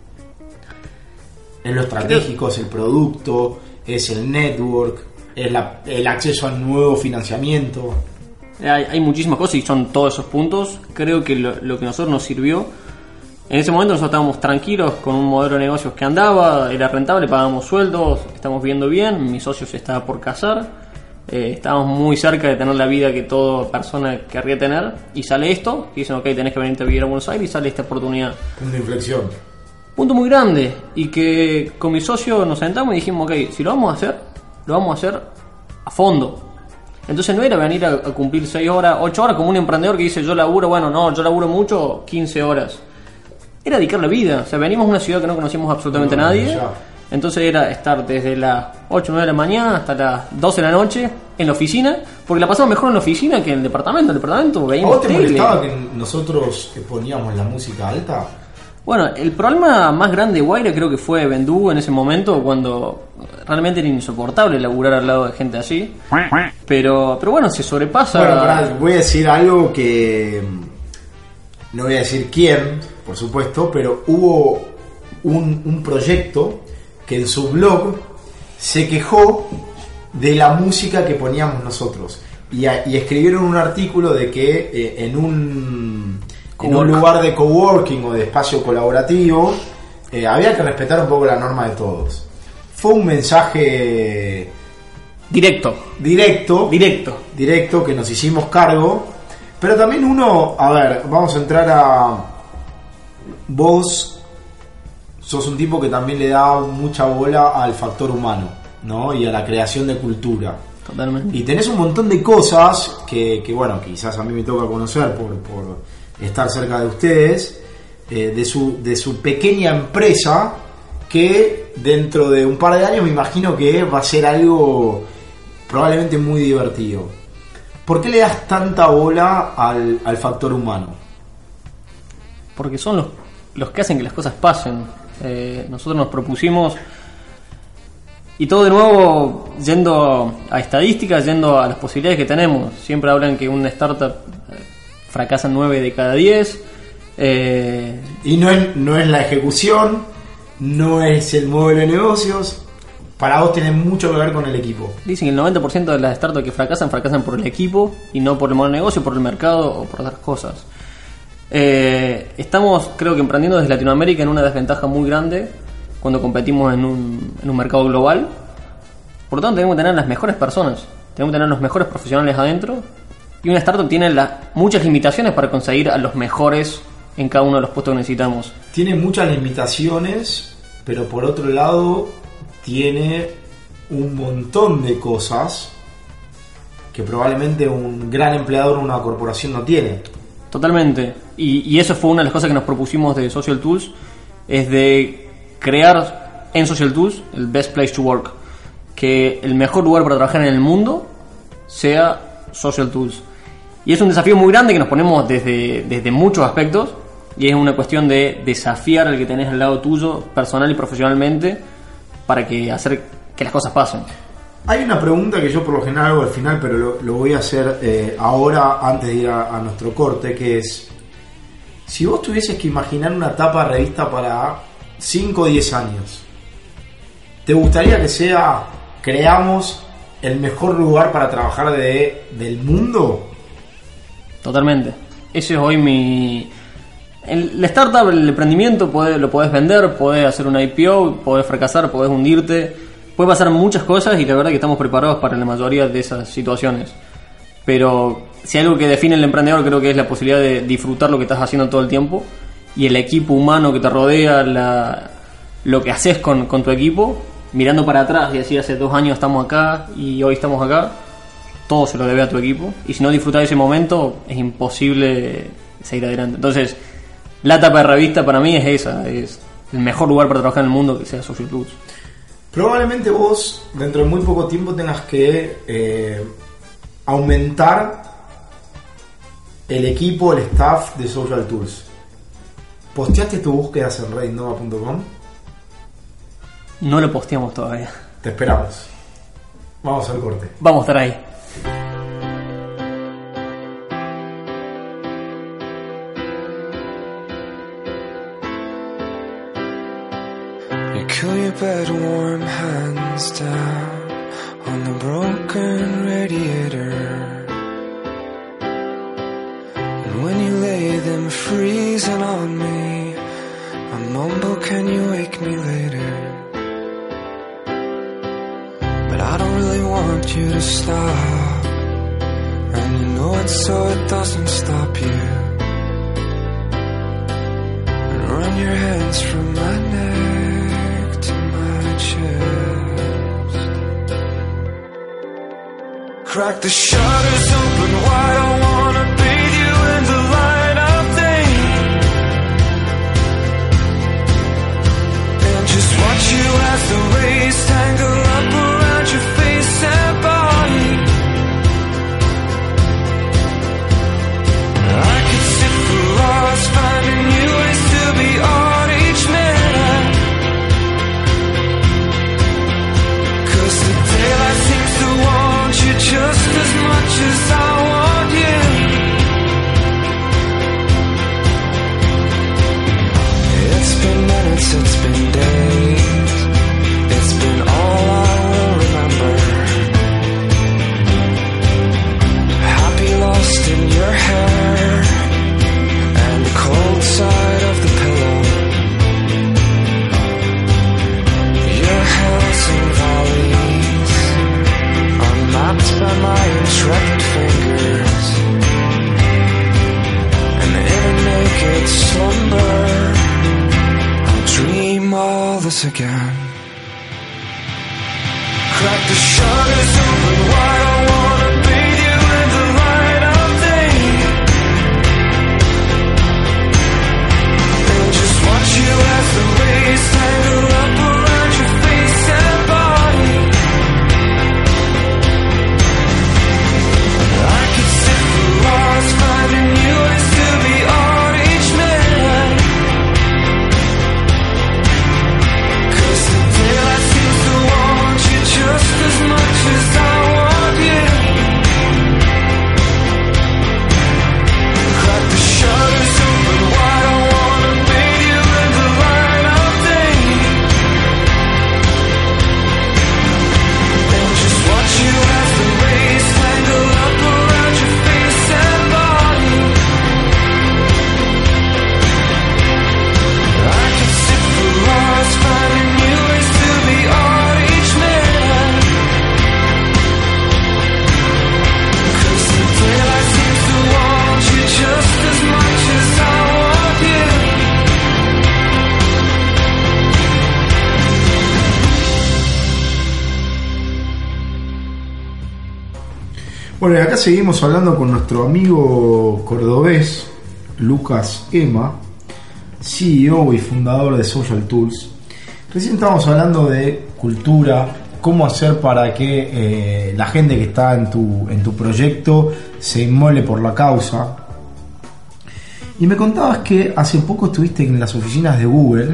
Es lo estratégico, es el producto, es el network, es la, el acceso al nuevo financiamiento. Hay, hay muchísimas cosas y son todos esos puntos. Creo que lo, lo que a nosotros nos sirvió, en ese momento nosotros estábamos tranquilos con un modelo de negocios que andaba, era rentable, pagábamos sueldos, estamos viendo bien, mi socio se estaba por casar, eh, estábamos muy cerca de tener la vida que toda persona querría tener, y sale esto, que dicen ok, tenés que venirte a vivir a Buenos Aires, y sale esta oportunidad. Punto de inflexión. Punto muy grande, y que con mi socio nos sentamos y dijimos ok, si lo vamos a hacer, lo vamos a hacer a fondo. Entonces no era venir a, a cumplir seis horas, ocho horas como un emprendedor que dice yo laburo, bueno no, yo laburo mucho, quince horas. Era dedicar la vida, o sea, venimos a una ciudad que no conocíamos absolutamente No, nadie, ya. entonces era estar desde las ocho o nueve de la mañana hasta las doce de la noche en la oficina, porque la pasamos mejor en la oficina que en el departamento. En el departamento ¿A veíamos vos te tele. molestaba que nosotros poníamos la música alta? Bueno, el problema más grande de Guaira creo que fue Vendú en ese momento, cuando realmente era insoportable laburar al lado de gente así. Pero, pero bueno, se sobrepasa. Bueno, pará, voy a decir algo que no voy a decir quién, por supuesto, pero hubo un, un proyecto que en su blog se quejó de la música que poníamos nosotros y, a- y escribieron un artículo de que eh, en un en un lugar de coworking o de espacio colaborativo eh, había que respetar un poco la norma de todos. Fue un mensaje Directo, directo directo. directo que nos hicimos cargo, pero también uno, a ver, vamos a entrar a vos sos un tipo que también le da mucha bola al factor humano, ¿no? Y a la creación de cultura. Totalmente. Y tenés un montón de cosas que, que bueno, quizás a mí me toca conocer por, por estar cerca de ustedes, eh, de su de su pequeña empresa que dentro de un par de años me imagino que va a ser algo probablemente muy divertido. ¿Por qué le das tanta bola al, al factor humano? Porque son los, los que hacen que las cosas pasen. Eh, nosotros nos propusimos, y todo de nuevo yendo a estadísticas, yendo a las posibilidades que tenemos. Siempre hablan que una startup eh, fracasa nueve de cada diez. Eh, Y no es, no es la ejecución, no es el modelo de negocios. Para vos tiene mucho que ver con el equipo. dicen que el noventa por ciento de las startups que fracasan, fracasan por el equipo y no por el modelo de negocio, por el mercado o por otras cosas. Eh, estamos, creo que emprendiendo desde Latinoamérica en una desventaja muy grande cuando competimos en un, en un mercado global. Por lo tanto, tenemos que tener las mejores personas, tenemos que tener los mejores profesionales adentro, y una startup tiene las, muchas limitaciones para conseguir a los mejores en cada uno de los puestos que necesitamos. Tiene muchas limitaciones, pero por otro lado tiene un montón de cosas que probablemente un gran empleador o una corporación no tiene. Totalmente. Y, y eso fue una de las cosas que nos propusimos de Social Tools, es de crear en Social Tools el best place to work, que el mejor lugar para trabajar en el mundo sea Social Tools. Y es un desafío muy grande que nos ponemos desde, desde muchos aspectos, y es una cuestión de desafiar al que tenés al lado tuyo, personal y profesionalmente, para que hacer que las cosas pasen. Hay una pregunta que yo por lo general hago al final, pero lo, lo voy a hacer eh, ahora antes de ir a, a nuestro corte, que es: si vos tuvieses que imaginar una tapa de revista para cinco o diez años, ¿te gustaría que sea creamos el mejor lugar para trabajar de, del mundo? Totalmente. Ese es hoy mi... El, la startup, el emprendimiento, podés, lo podés vender, podés hacer una I P O, podés fracasar, podés hundirte, puede pasar muchas cosas, y la verdad que estamos preparados para la mayoría de esas situaciones. Pero si algo que define el emprendedor, creo que es la posibilidad de disfrutar lo que estás haciendo todo el tiempo, y el equipo humano que te rodea, la, lo que haces con, con tu equipo, mirando para atrás y decir hace dos años estamos acá y hoy estamos acá, todo se lo debe a tu equipo, y si no disfrutas de ese momento es imposible seguir adelante. Entonces la tapa de revista para mí es esa, es el mejor lugar para trabajar en el mundo, que sea Social Tools. Probablemente vos dentro de muy poco tiempo tengas que eh, aumentar el equipo, el staff de Social Tools. ¿Posteaste tus búsquedas en redinova punto com? No lo posteamos todavía. Te esperamos. Vamos al corte. Vamos a estar ahí. bed, warm hands down on the broken radiator. And when you lay them freezing on me, I mumble, can you wake me later? But I don't really want you to stop, and you know it so it doesn't stop you. And run your hands from my neck to my chest. Crack the shutters open wide, I wanna bathe you in the light of day, and just watch you as the rays tangle up around your face and body. I could sit for hours finding new ways to be on each minute, 'cause the daylight seems to want you just as much as I want you. It's been minutes, it's been days, it's been all I will remember. Happy lost in your hair and the cold side of the pillow. Your hills and valleys are mapped by my intrepid fingers, and in a naked slumber I'll dream all this again. Crack the shutters open wide, I wanna bathe you in the light of day, and just watch you as the rays tangle up around your face and body. I could sit for hours finding new ways to be on each minute, 'cause the daylight seems to want you just as much as I want you. Crack the shutters open wide, I wanna bathe you in the light of day, and just watch you as the rays tangle up around your face and body. I could sit for hours finding new ways to be on each minute, 'cause the daylight seems to want you just as much as I want you. Bueno, y acá seguimos hablando con nuestro amigo cordobés, Lucas Ema, C E O y fundador de Social Tools. Recién estábamos hablando de cultura, cómo hacer para que eh, la gente que está en tu, en tu proyecto se inmole por la causa. Y me contabas que hace poco estuviste en las oficinas de Google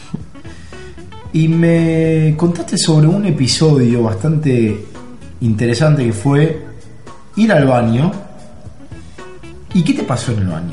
y me contaste sobre un episodio bastante interesante que fue ir al baño. ¿Y qué te pasó en el baño?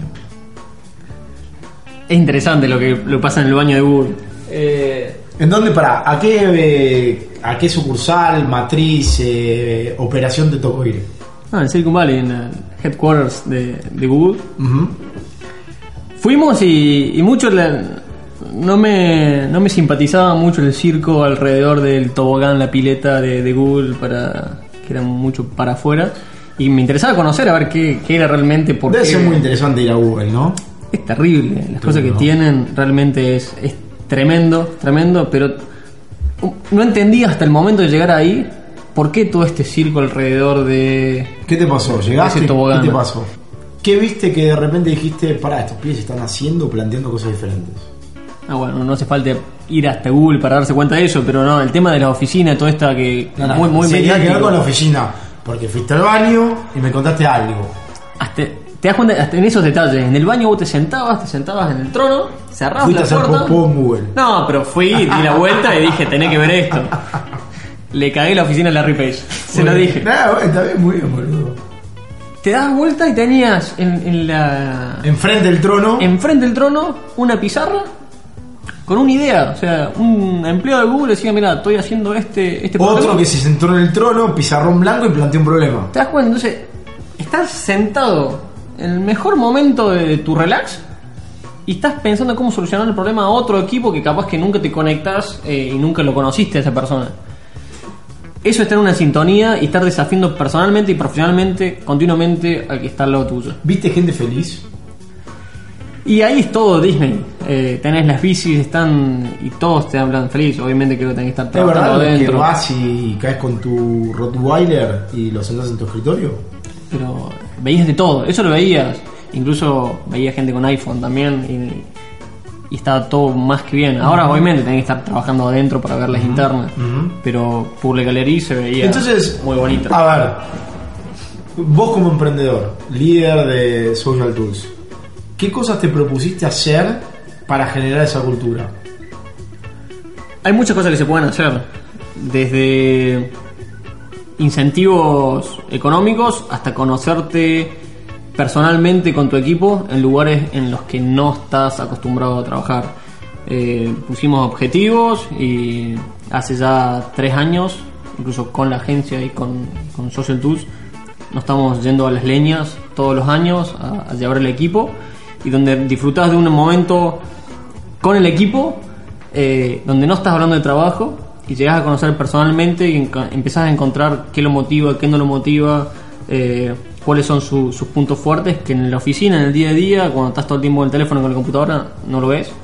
Es interesante lo que, lo que pasa en el baño de Google. Eh, ¿En dónde, para, a qué, eh, a qué sucursal, matriz, eh, operación te tocó ir? ah, en Silicon Valley, en el headquarters de, de Google. Uh-huh. Fuimos y, y mucho la- no me no me simpatizaba mucho el circo alrededor del tobogán, la pileta de, de Google, para que era mucho para afuera, y me interesaba conocer a ver qué, qué era realmente, por Debe qué. ser muy interesante ir a Google, ¿no? Es terrible, las cosas que ¿no? tienen realmente es, es tremendo, tremendo, pero no entendí hasta el momento de llegar ahí por qué todo este circo alrededor de... ¿Qué te pasó? ¿Llegaste? Ese tobogán. ¿Qué te pasó? ¿Qué viste que de repente dijiste, pará, estos pibes están haciendo, planteando cosas diferentes? Ah, bueno, no hace falta ir hasta Google para darse cuenta de eso, pero no, el tema de las oficinas, toda esta que No, no, muy, muy sí, tiene que ver mediático. con la oficina, porque fuiste al baño y me contaste algo. Hasta, te das cuenta hasta en esos detalles. En el baño vos te sentabas, te sentabas en el trono, cerrabas Fuiste la a hacer puerta. popó en Google. No, pero fui, di la vuelta y dije, tenés que ver esto. Le cagué la oficina a Larry Page. Se lo dije. Nah, bueno, está bien, muy bien, boludo. Te das vuelta y tenías en, en la... Enfrente del trono. enfrente del trono una pizarra con una idea. O sea, un empleado de Google decía, mira, estoy haciendo este, este Otro problema. que se sentó en el trono, pizarrón blanco y planteó un problema. ¿Te das cuenta? Entonces, estás sentado en el mejor momento de tu relax y estás pensando cómo solucionar el problema a otro equipo que capaz que nunca te conectas eh, y nunca lo conociste a esa persona. Eso es tener una sintonía y estar desafiando personalmente y profesionalmente continuamente al que está al lado tuyo. ¿Viste gente feliz? Y ahí es todo Disney. Eh, tenés las bicis, están y todos te hablan feliz. Obviamente creo que tenés que estar ¿Es trabajando verdad que adentro. vas y caes con tu Rottweiler y lo sentás en tu escritorio? Pero veías de todo, eso lo veías. Incluso veía gente con iPhone también y, y estaba todo más que bien. Ahora obviamente tenés que estar trabajando adentro para ver las Uh-huh. internas. Uh-huh. Pero Public Gallery se veía Entonces, muy bonito. A ver, vos como emprendedor, líder de Social Tools, ¿qué cosas te propusiste hacer para generar esa cultura? Hay muchas cosas que se pueden hacer. Desde incentivos económicos hasta conocerte personalmente con tu equipo en lugares en los que no estás acostumbrado a trabajar. Eh, pusimos objetivos y hace ya tres años, incluso con la agencia y con, con Social Tools, nos estamos yendo a las leñas todos los años a, a llevar el equipo y donde disfrutás de un momento con el equipo eh, donde no estás hablando de trabajo y llegas a conocer personalmente y enca- empezás a encontrar qué lo motiva, qué no lo motiva, eh, cuáles son su- sus puntos fuertes, que en la oficina, en el día a día, cuando estás todo el tiempo en el teléfono con la computadora, no lo ves.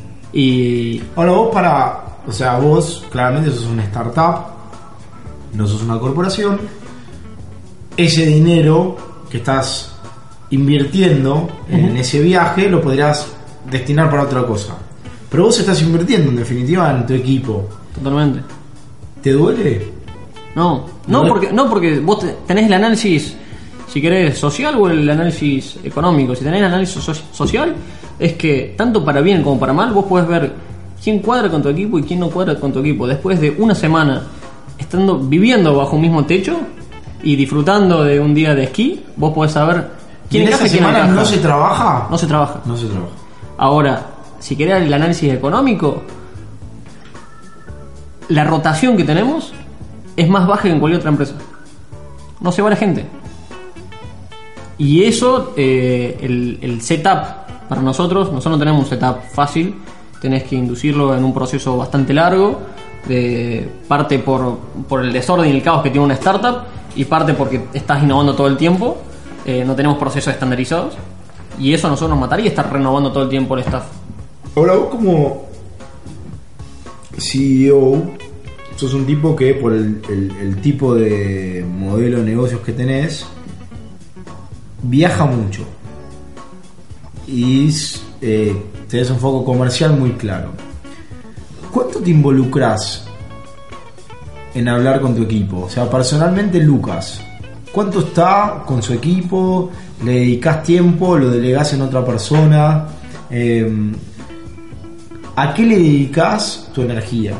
Y Ahora vos para, o sea, vos claramente sos una startup, no sos una corporación. Ese dinero que estás invirtiendo en ese viaje lo podrías destinar para otra cosa. Pero vos estás invirtiendo en definitiva en tu equipo. totalmente. ¿Te duele? No, no No. porque, no porque vos te- tenés el análisis, si querés, social o el análisis económico. Si tenés el análisis so- social, es que tanto para bien como para mal, vos podés ver quién cuadra con tu equipo y quién no cuadra con tu equipo. Después de una semana estando viviendo bajo un mismo techo y disfrutando de un día de esquí, vos podés saber ¿Y quién en encaja esa y quién no semana encaja. no se trabaja? No se trabaja. No se trabaja. Ahora, si querés el análisis económico, la rotación que tenemos es más baja que en cualquier otra empresa. No se va la gente. Y eso, eh, el, el setup para nosotros, nosotros no tenemos un setup fácil, tenés que inducirlo en un proceso bastante largo, de parte por, por el desorden y el caos que tiene una startup, y parte porque estás innovando todo el tiempo, eh, no tenemos procesos estandarizados, y eso a nosotros nos mataría estar renovando todo el tiempo el staff. Ahora vos como C E O sos un tipo que por el, el- el tipo de modelo de negocios que tenés viaja mucho y eh, tenés un foco comercial muy claro. ¿Cuánto te involucras en hablar con tu equipo? O sea, personalmente Lucas, ¿cuánto está con su equipo? ¿Le dedicás tiempo? ¿Lo delegás en otra persona? Eh, ¿A qué le dedicas tu energía?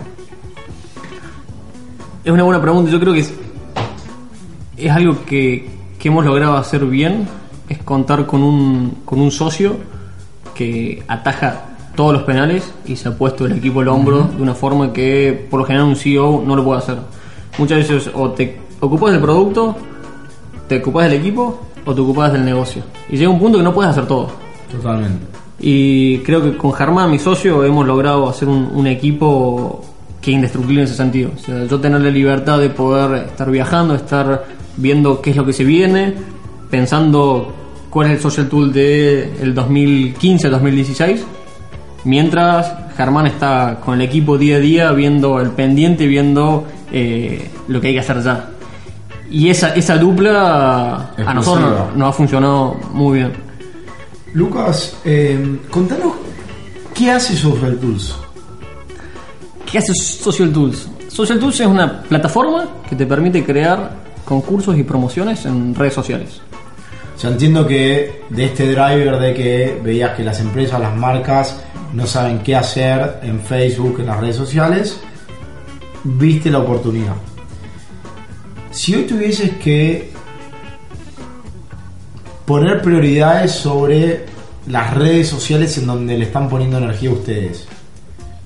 Es una buena pregunta. Yo creo que es, es algo que, que hemos logrado hacer bien, es contar con un, con un socio que ataja todos los penales y se ha puesto el equipo al hombro de una forma que por lo general un C E O no lo puede hacer. Muchas veces o te ocupas del producto, te ocupas del equipo o te ocupas del negocio. Y llega un punto que no puedes hacer todo. Totalmente. Y creo que con Germán, mi socio, hemos logrado hacer un, un equipo que es indestructible en ese sentido. O sea, yo tener la libertad de poder estar viajando, estar viendo qué es lo que se viene, pensando cuál es el social tool del dos mil quince dos mil dieciséis, mientras Germán está con el equipo día a día viendo el pendiente, viendo eh, lo que hay que hacer ya. Y esa, esa dupla a nosotros Explosiva. nos, nos ha funcionado muy bien. Lucas, eh, contanos qué hace Social Tools. ¿Qué hace Social Tools? Social Tools es una plataforma que te permite crear concursos y promociones en redes sociales. Ya entiendo que de este driver de que veías que las empresas, las marcas no saben qué hacer en Facebook, en las redes sociales, viste la oportunidad. Si hoy tuvieses que poner prioridades sobre las redes sociales en donde le están poniendo energía a ustedes,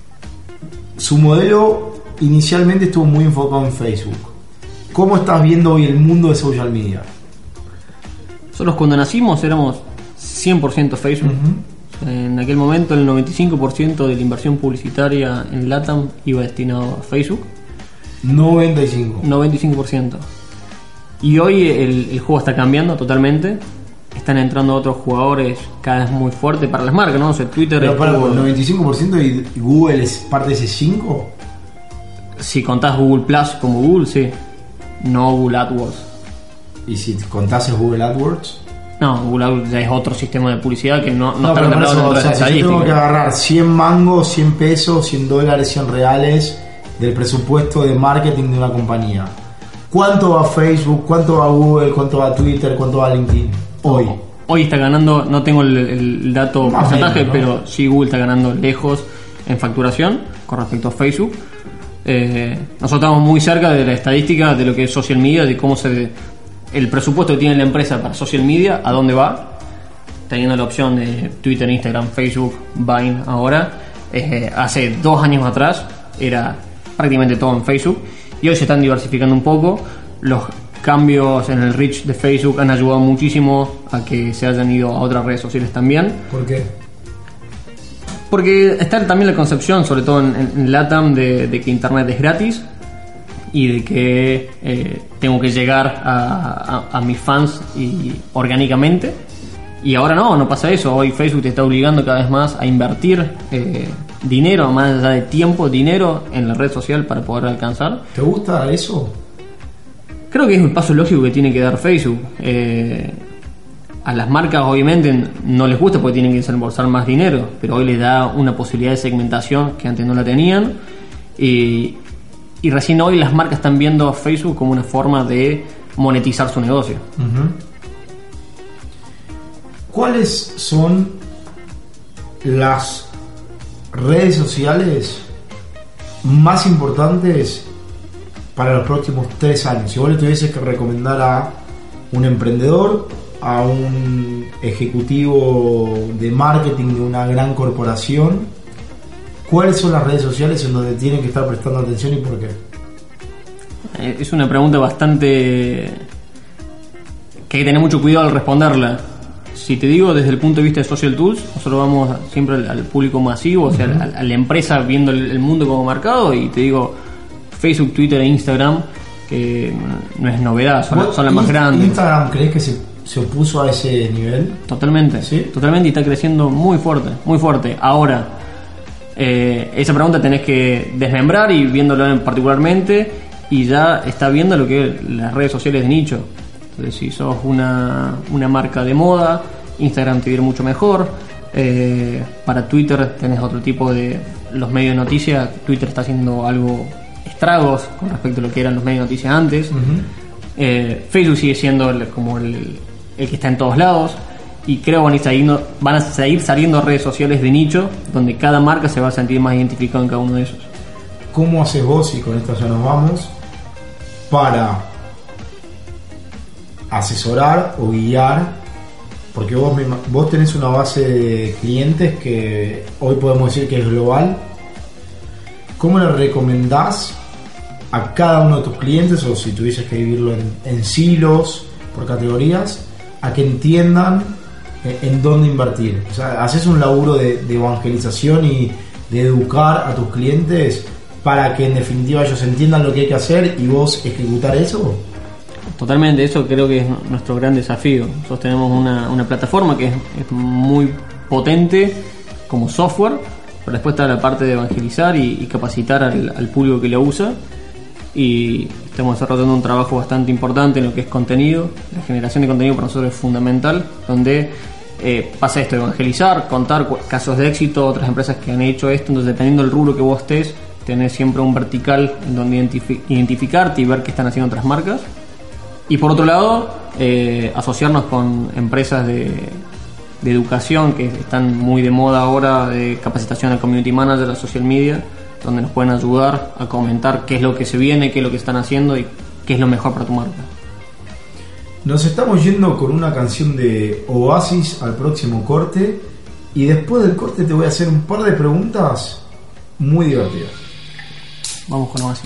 su modelo inicialmente estuvo muy enfocado en Facebook. ¿Cómo estás viendo hoy el mundo de social media? Nosotros cuando nacimos éramos cien por ciento Facebook. Uh-huh. En aquel momento el noventa y cinco por ciento de la inversión publicitaria en LATAM iba destinado a Facebook. noventa y cinco. noventa y cinco por ciento. Y hoy el, el juego está cambiando totalmente. Están entrando otros jugadores cada vez muy fuertes para las marcas, ¿no? O sea, Twitter... Pero para estuvo... el noventa y cinco por ciento y Google es parte de ese cinco por ciento. Si contás Google Plus como Google, sí. No Google AdWords. ¿Y si contás el Google AdWords? No, Google AdWords ya es otro sistema de publicidad que no, no, No, está pero por contemplado eso, dentro o de sea, las si yo tengo que estadísticas. agarrar cien mangos, cien pesos, cien dólares, cien reales del presupuesto de marketing de una compañía, ¿cuánto va a Facebook? ¿Cuánto va a Google? ¿Cuánto va a Twitter? ¿Cuánto va a LinkedIn? Hoy. Hoy está ganando, no tengo el, el dato Más porcentaje, menos, ¿no? pero sí Google está ganando lejos en facturación con respecto a Facebook. Eh, nosotros estamos muy cerca de la estadística de lo que es social media, de cómo se el presupuesto que tiene la empresa para social media, a dónde va, teniendo la opción de Twitter, Instagram, Facebook, Vine ahora. Eh, hace dos años atrás era prácticamente todo en Facebook y hoy se están diversificando un poco. Los cambios en el reach de Facebook han ayudado muchísimo a que se hayan ido a otras redes sociales también. ¿Por qué? Porque está también la concepción, sobre todo en, en LATAM, de, de que Internet es gratis y de que eh, tengo que llegar a, a, a mis fans y, orgánicamente. Y ahora no, no pasa eso. Hoy Facebook te está obligando cada vez más a invertir eh, dinero, más allá de tiempo, dinero en la red social para poder alcanzar. ¿Te gusta eso? Creo que es el paso lógico que tiene que dar Facebook. Eh, a las marcas obviamente no les gusta porque tienen que desembolsar más dinero, pero hoy les da una posibilidad de segmentación que antes no la tenían. Y, y recién hoy las marcas están viendo a Facebook como una forma de monetizar su negocio. Uh-huh. ¿Cuáles son las redes sociales más importantes para los próximos tres años? Si vos le tuvieses que recomendar a un emprendedor, a un ejecutivo de marketing de una gran corporación, ¿cuáles son las redes sociales en donde tienen que estar prestando atención y por qué? Es una pregunta bastante que hay que tener mucho cuidado al responderla. Si te digo desde el punto de vista de Social Tools, nosotros vamos siempre al, al público masivo, o sea, uh-huh. a, a la empresa viendo el, el mundo como mercado, y te digo Facebook, Twitter e Instagram, que no es novedad, son, son las más grandes. ¿Instagram crees que se, se opuso a ese nivel? Totalmente, ¿sí? Totalmente, y está creciendo muy fuerte, muy fuerte. Ahora, eh, esa pregunta tenés que desmembrar y viéndolo particularmente, y ya está viendo lo que es las redes sociales de nicho. Entonces, si sos una, una marca de moda, Instagram te viene mucho mejor. Eh, para Twitter tenés otro tipo de... Los medios de noticias, Twitter está haciendo algo estragos con respecto a lo que eran los medios de noticias antes. Uh-huh. eh, Facebook sigue siendo el, como el, el que está en todos lados. Y creo que van a, saliendo, van a seguir saliendo redes sociales de nicho, donde cada marca se va a sentir más identificado en cada uno de esos. ¿Cómo haces vos, y con esto ya nos vamos, para asesorar o guiar? Porque vos, me, vos tenés una base de clientes que hoy podemos decir que es global. ¿Cómo le recomendás a cada uno de tus clientes, o si tuvieses que dividirlo en, en silos, por categorías, a que entiendan en, en dónde invertir? O sea, haces un laburo de, de evangelización y de educar a tus clientes para que en definitiva ellos entiendan lo que hay que hacer y vos ejecutar eso. Totalmente, eso creo que es nuestro gran desafío. Nosotros tenemos una, una plataforma que es, es muy potente como software, pero después está la parte de evangelizar y, y capacitar al, al público que la usa, y estamos desarrollando un trabajo bastante importante en lo que es contenido. La generación de contenido para nosotros es fundamental, donde eh, pasa esto, evangelizar, contar casos de éxito, otras empresas que han hecho esto. Entonces, dependiendo del rubro que vos estés, tenés siempre un vertical en donde identifi- identificarte y ver qué están haciendo otras marcas. Y por otro lado, eh, asociarnos con empresas de, de educación que están muy de moda ahora, de capacitación al community manager, a social media, donde nos pueden ayudar a comentar qué es lo que se viene, qué es lo que están haciendo y qué es lo mejor para tu marca. Nos estamos yendo con una canción de Oasis al próximo corte, y después del corte te voy a hacer un par de preguntas muy divertidas. Vamos con Oasis.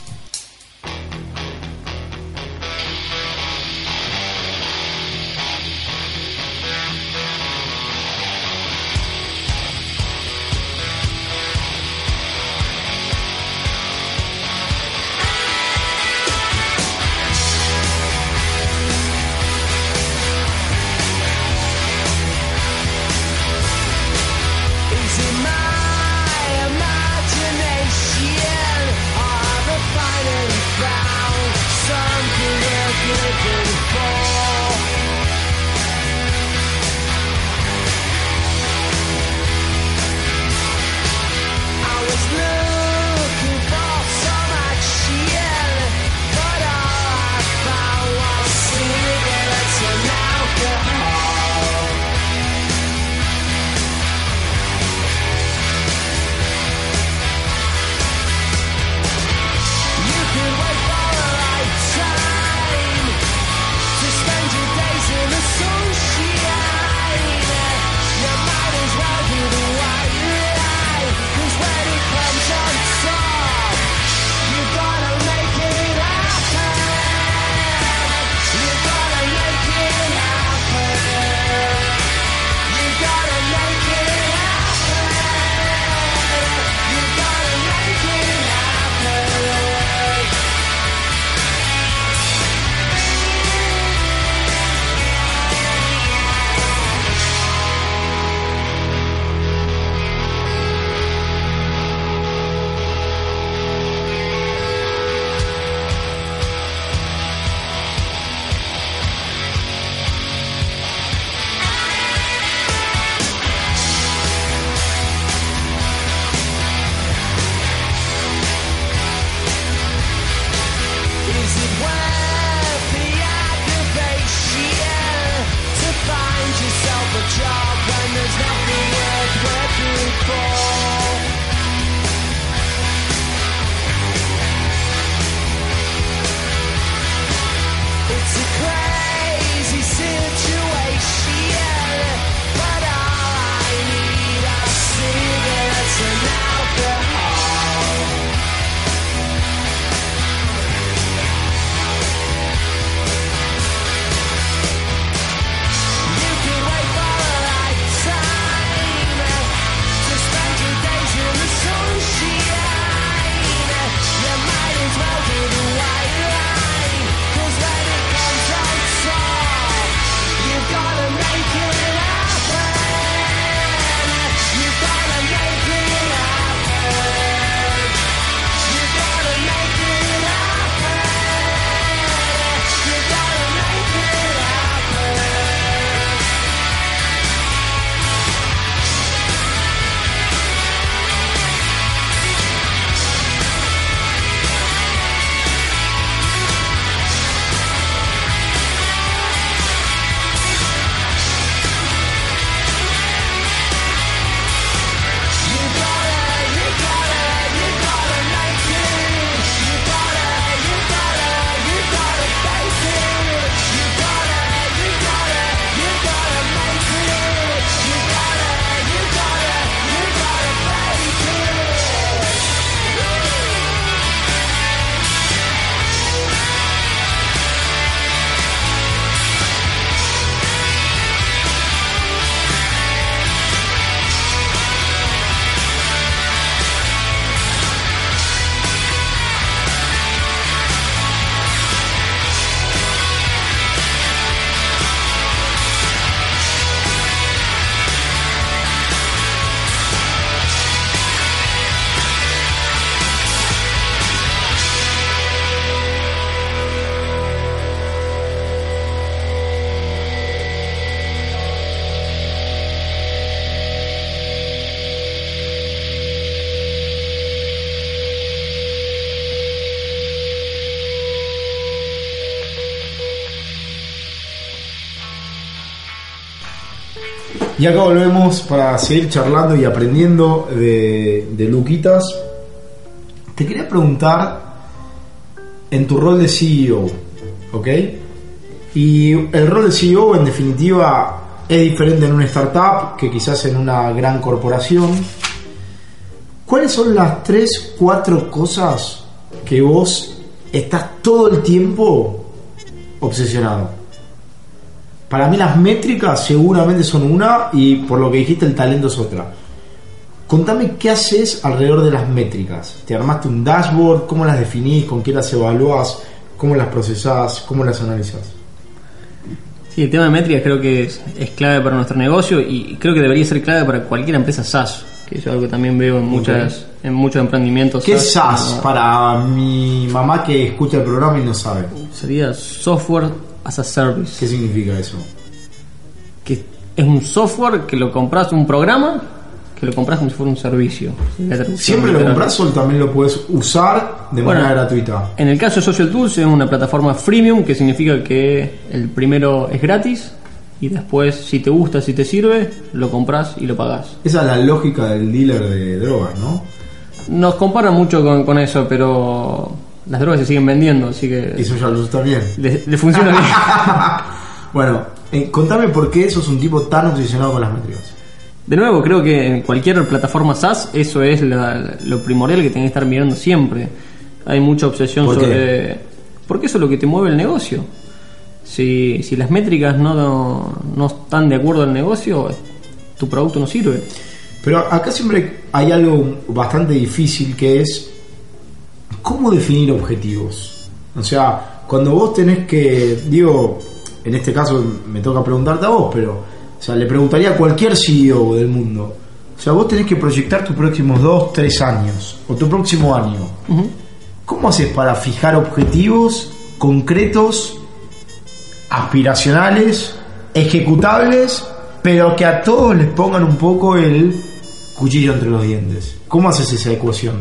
Y acá volvemos para seguir charlando y aprendiendo de, de Luquitas. Te quería preguntar, en tu rol de C E O, ¿ok? Y el rol de C E O en definitiva es diferente en una startup que quizás en una gran corporación. ¿Cuáles son las tres, cuatro cosas que vos estás todo el tiempo obsesionado? Para mí las métricas seguramente son una, y por lo que dijiste el talento es otra. Contame qué haces alrededor de las métricas. ¿Te armaste un dashboard? ¿Cómo las definís? ¿Con qué las evaluás? ¿Cómo las procesás? ¿Cómo las analizás? Sí, el tema de métricas creo que es, es clave para nuestro negocio, y creo que debería ser clave para cualquier empresa SaaS, que es algo que también veo en muchas okay. en muchos emprendimientos. ¿Qué es SaaS? Para mi mamá que escucha el programa y no sabe. Sería Software as a Service. ¿Qué significa eso? Que es un software que lo compras, un programa que lo compras como si fuera un servicio. ¿Siempre lo compras o también lo puedes usar de manera bueno, gratuita? En el caso de Social Tools es una plataforma freemium, que significa que el primero es gratis y después, si te gusta, si te sirve, lo compras y lo pagás. Esa es la lógica del dealer de drogas, ¿no? Nos comparan mucho con, con eso, pero las drogas se siguen vendiendo, así que... Eso ya lo está bien. Le, le funciona bien. Bueno, eh, contame por qué sos un tipo tan obsesionado con las métricas. De nuevo, creo que en cualquier plataforma SaaS eso es la, lo primordial que tenés que estar mirando siempre. Hay mucha obsesión ¿Por sobre... qué? Porque eso es lo que te mueve el negocio. Si, si las métricas no, no, no están de acuerdo al negocio, tu producto no sirve. Pero acá siempre hay algo bastante difícil, que es ¿cómo definir objetivos? O sea, cuando vos tenés que... Digo, en este caso me toca preguntarte a vos, pero... O sea, le preguntaría a cualquier C E O del mundo. O sea, vos tenés que proyectar tus próximos dos, tres años, o tu próximo año. Uh-huh. ¿Cómo haces para fijar objetivos concretos, aspiracionales, ejecutables, pero que a todos les pongan un poco el cuchillo entre los dientes? ¿Cómo haces esa ecuación?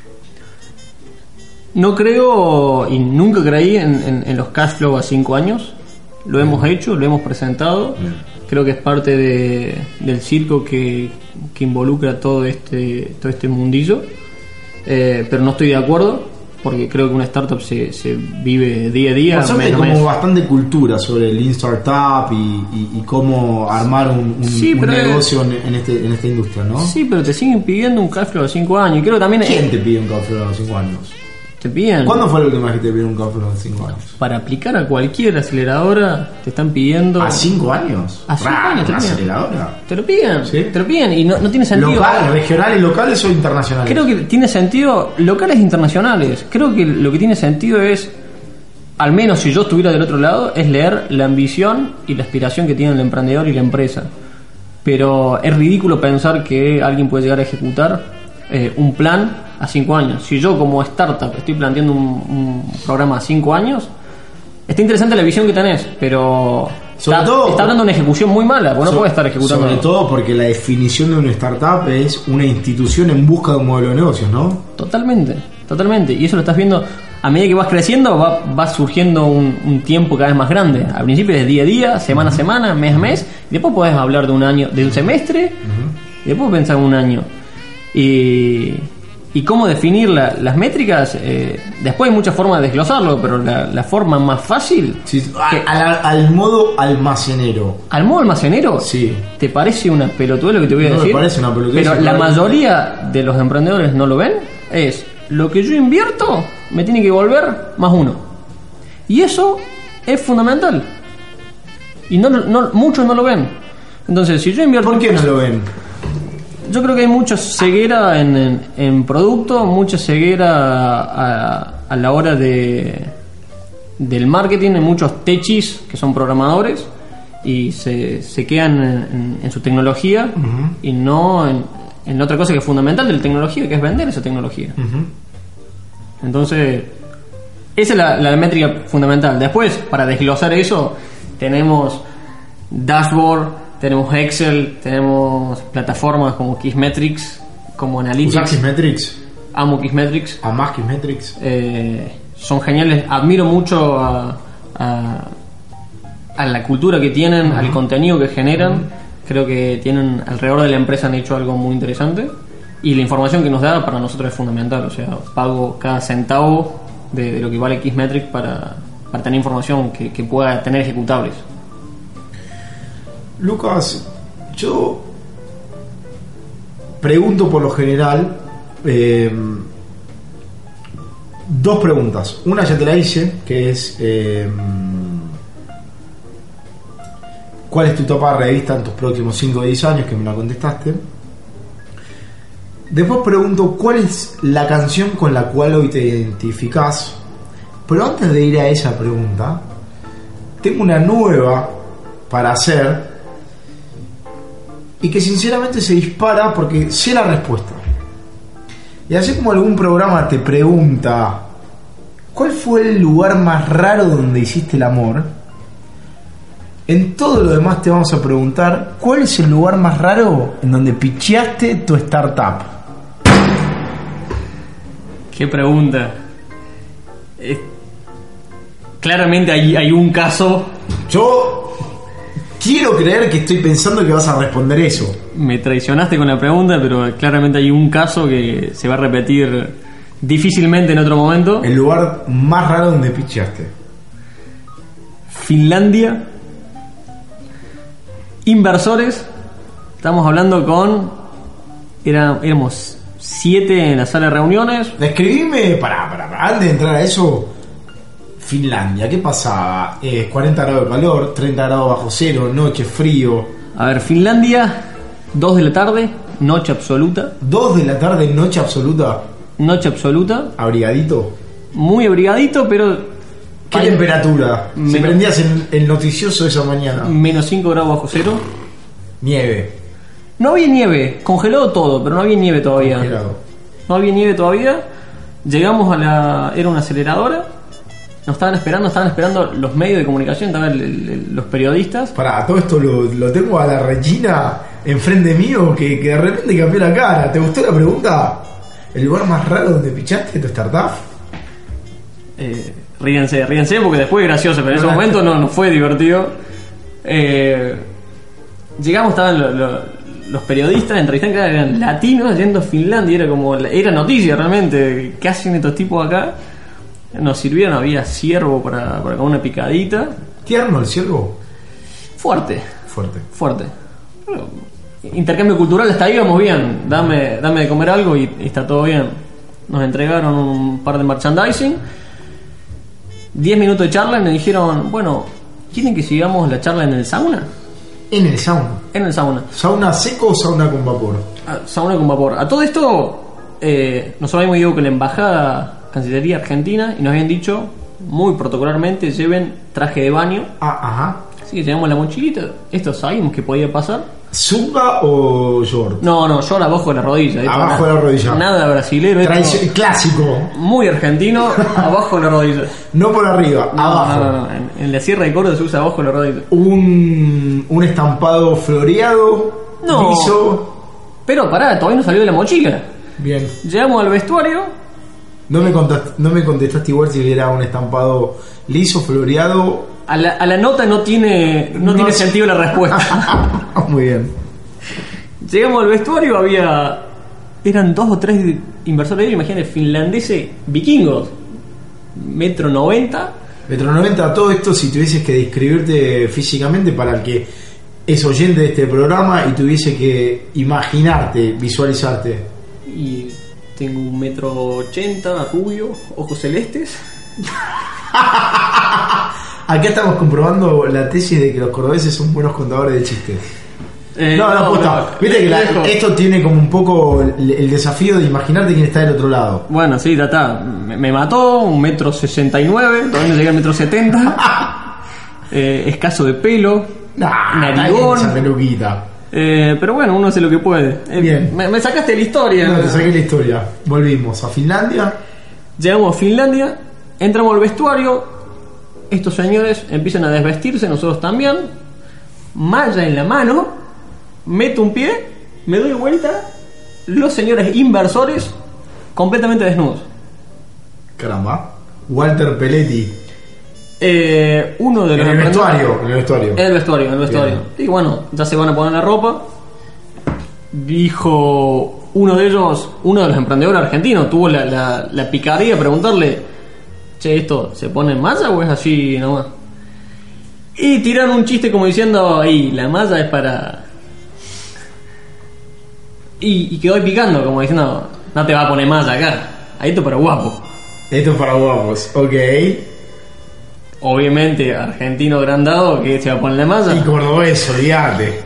No creo y nunca creí en, en, en los cash flow a cinco años. Lo Bien. hemos hecho, lo hemos presentado. Bien. Creo que es parte de, del circo que, que involucra todo este todo este mundillo, eh, pero no estoy de acuerdo, porque creo que una startup se, se vive día a día. Bastante, como mes. bastante cultura sobre el Lean Startup y, y, y cómo armar un, un, sí, un negocio es, en, este, en esta industria, ¿no? Sí, pero te siguen pidiendo un cash flow a cinco años. Y creo también ¿Quién es, te pide un cash flow a cinco años? Te piden. ¿Cuándo fue la última vez que te pidieron un cash flow a cinco años? Para aplicar a cualquier aceleradora te están pidiendo. ¿A cinco años? ¿A cinco años? ¿Una aceleradora? Te lo piden, ¿Sí? te lo piden y no, no tiene sentido. ¿Locales, regionales, locales o internacionales? Creo que tiene sentido, locales e internacionales. Creo que lo que tiene sentido es, al menos si yo estuviera del otro lado, es leer la ambición y la aspiración que tiene el emprendedor y la empresa. Pero es ridículo pensar que alguien puede llegar a ejecutar eh, un plan a cinco años. Si yo como startup estoy planteando un, un programa a cinco años, está interesante la visión que tenés, pero sobre está, todo, está dando una ejecución muy mala, porque so, no puedes estar ejecutando. Sobre todo porque la definición de una startup es una institución en busca de un modelo de negocios, ¿no? Totalmente, totalmente. Y eso lo estás viendo a medida que vas creciendo, va, va surgiendo un, un tiempo cada vez más grande. Al principio es día a día, semana a semana, mes a mes, y después podés hablar de un año, de un semestre, uh-huh. y después pensar en un año. Y... ¿Y cómo definir la, las métricas? Eh, después hay muchas formas de desglosarlo, pero la, la forma más fácil... Sí, que, al, al modo almacenero. ¿Al modo almacenero? Sí. ¿Te parece una pelotudez lo que te voy a no decir? Me parece una pelotudez. Pero la mayoría de los emprendedores no lo ven. Es, lo que yo invierto me tiene que volver más uno. Y eso es fundamental. Y no, no muchos no lo ven. Entonces, si yo invierto... ¿Por qué no lo ven? Yo creo que hay mucha ceguera en, en, en producto, mucha ceguera a, a la hora de del marketing. Hay muchos techis que son programadores y se, se quedan en, en, en su tecnología, uh-huh. y no en, en otra cosa que es fundamental de la tecnología, que es vender esa tecnología. Uh-huh. Entonces, esa es la, la métrica fundamental. Después, para desglosar eso, tenemos dashboard, tenemos Excel, tenemos plataformas como Kissmetrics, como Analytics. ¿Usas Kissmetrics? Amo Kissmetrics. ¿Amás Kissmetrics? Eh, son geniales. Admiro mucho a, a, a la cultura que tienen, uh-huh. al contenido que generan. Uh-huh. Creo que tienen alrededor de la empresa, han hecho algo muy interesante. Y la información que nos da para nosotros es fundamental. O sea, pago cada centavo de, de lo que vale Kissmetrics para, para tener información que, que pueda tener ejecutables. Lucas, yo pregunto por lo general eh, dos preguntas. Una ya te la hice, que es eh, ¿cuál es tu etapa de revista en tus próximos cinco o diez años? Que me la contestaste. Después pregunto ¿cuál es la canción con la cual hoy te identificás? Pero antes de ir a esa pregunta, tengo una nueva para hacer y que sinceramente se dispara porque sé la respuesta. Y así como algún programa te pregunta ¿cuál fue el lugar más raro donde hiciste el amor? En todo lo demás te vamos a preguntar ¿cuál es el lugar más raro en donde picheaste tu startup? Qué pregunta. Eh, claramente hay, hay un caso. Yo quiero creer que estoy pensando que vas a responder eso. Me traicionaste con la pregunta, pero claramente hay un caso que se va a repetir difícilmente en otro momento. El lugar más raro donde picheaste. Finlandia. Inversores. Estamos hablando con... Era, éramos siete en la sala de reuniones. Describime, pará, pará, pará, antes de entrar a eso, Finlandia, ¿qué pasaba? Eh, cuarenta grados de calor, treinta grados bajo cero, noche, frío. A ver, Finlandia, dos de la tarde, noche absoluta. dos de la tarde, noche absoluta. Noche absoluta. Abrigadito. Muy abrigadito, pero... ¿Qué Ay, temperatura? Si menos- prendías el, el noticioso esa mañana. Menos cinco grados bajo cero. Nieve. No había nieve, congelado todo, pero no había nieve todavía. Congelado. No había nieve todavía. Llegamos a la... Era una aceleradora. Nos estaban esperando, estaban esperando los medios de comunicación, estaban el- el- el- los periodistas. Pará, todo esto lo, lo tengo a la Regina enfrente mío que, que de repente cambió la cara. ¿Te gustó la pregunta? ¿El lugar más raro donde pichaste tu startup? Eh, ríense, ríense porque después es gracioso, pero en ese momento no, no fue divertido. Eh, llegamos, estaban lo- lo- los periodistas, entrevistaban que eran latinos yendo a Finlandia, era como, era noticia realmente, ¿qué hacen estos tipos acá? Nos sirvieron, había ciervo para, para comer una picadita. ¿Tierno el ciervo? Fuerte, Fuerte. fuerte. Bueno, intercambio cultural, hasta ahí íbamos bien. Dame, dame de comer algo y, y está todo bien. Nos entregaron un par de merchandising. Diez minutos de charla y me dijeron, bueno, ¿quieren que sigamos la charla en el sauna? En el sauna. En el sauna. ¿Sauna seco o sauna con vapor? Ah, sauna con vapor. A todo esto, eh, nosotros habíamos ido con la embajada Cancillería Argentina y nos habían dicho, muy protocolarmente, lleven traje de baño. Ah, ajá. Así que llevamos la mochilita. Esto sabíamos que podía pasar. ¿Zunga o short? No, no, yo abajo de la rodilla. Esto Abajo nada- de la rodilla. Nada brasilero. esto Traicio- clásico. muy argentino, abajo de la rodilla. No por arriba, No, abajo. no, no, no. En, en la Sierra de Córdoba se usa abajo de la rodilla. Un, un estampado floreado. No. Liso. Pero pará, todavía no salió de la mochila. Bien. Llegamos al vestuario. No me, contest- no me contestaste igual si era un estampado liso, floreado. A la, a la nota no tiene, no No tiene sé. sentido la respuesta. Muy bien. Llegamos al vestuario, había. Eran dos o tres inversores, imagínate, finlandeses vikingos. Metro noventa. Metro noventa, todo esto si tuvieses que describirte físicamente para el que es oyente de este programa y tuviese que imaginarte, visualizarte. Y tengo un metro ochenta, rubio, ojos celestes. Acá estamos comprobando la tesis de que los cordobeses son buenos contadores de chistes. Eh, No, no, posta. Viste que la- lejos. esto tiene como un poco el, el desafío de imaginarte quién está del otro lado. Bueno, sí, ya está. Me, me mató, un metro sesenta y nueve, todavía no llegué al metro setenta. Eh, escaso de pelo, Nah, narigón. esa peluquita. Eh, pero bueno, uno hace lo que puede. Eh, Bien. Me, me sacaste la historia. No, te saqué la historia. Volvimos a Finlandia. Llegamos a Finlandia, entramos al vestuario, estos señores empiezan a desvestirse, nosotros también, malla en la mano, meto un pie, me doy vuelta, los señores inversores completamente desnudos. Caramba. Walter Peletti. Eh, uno de En los el emprendedores- vestuario. En el vestuario. En el vestuario, en el vestuario. Y bueno, ya se van a poner la ropa. Dijo uno de ellos, uno de los emprendedores argentinos, tuvo la, la, la picardía de preguntarle, che, ¿esto se pone en malla o es así nomás? Y tiraron un chiste como diciendo, ahí, la malla es para... Y, y quedó ahí picando, como diciendo, No te va a poner más acá. Ahí esto para guapo. Esto es para guapos, ok. Obviamente, argentino agrandado que se va a poner la malla. Y cordobés, olvídate.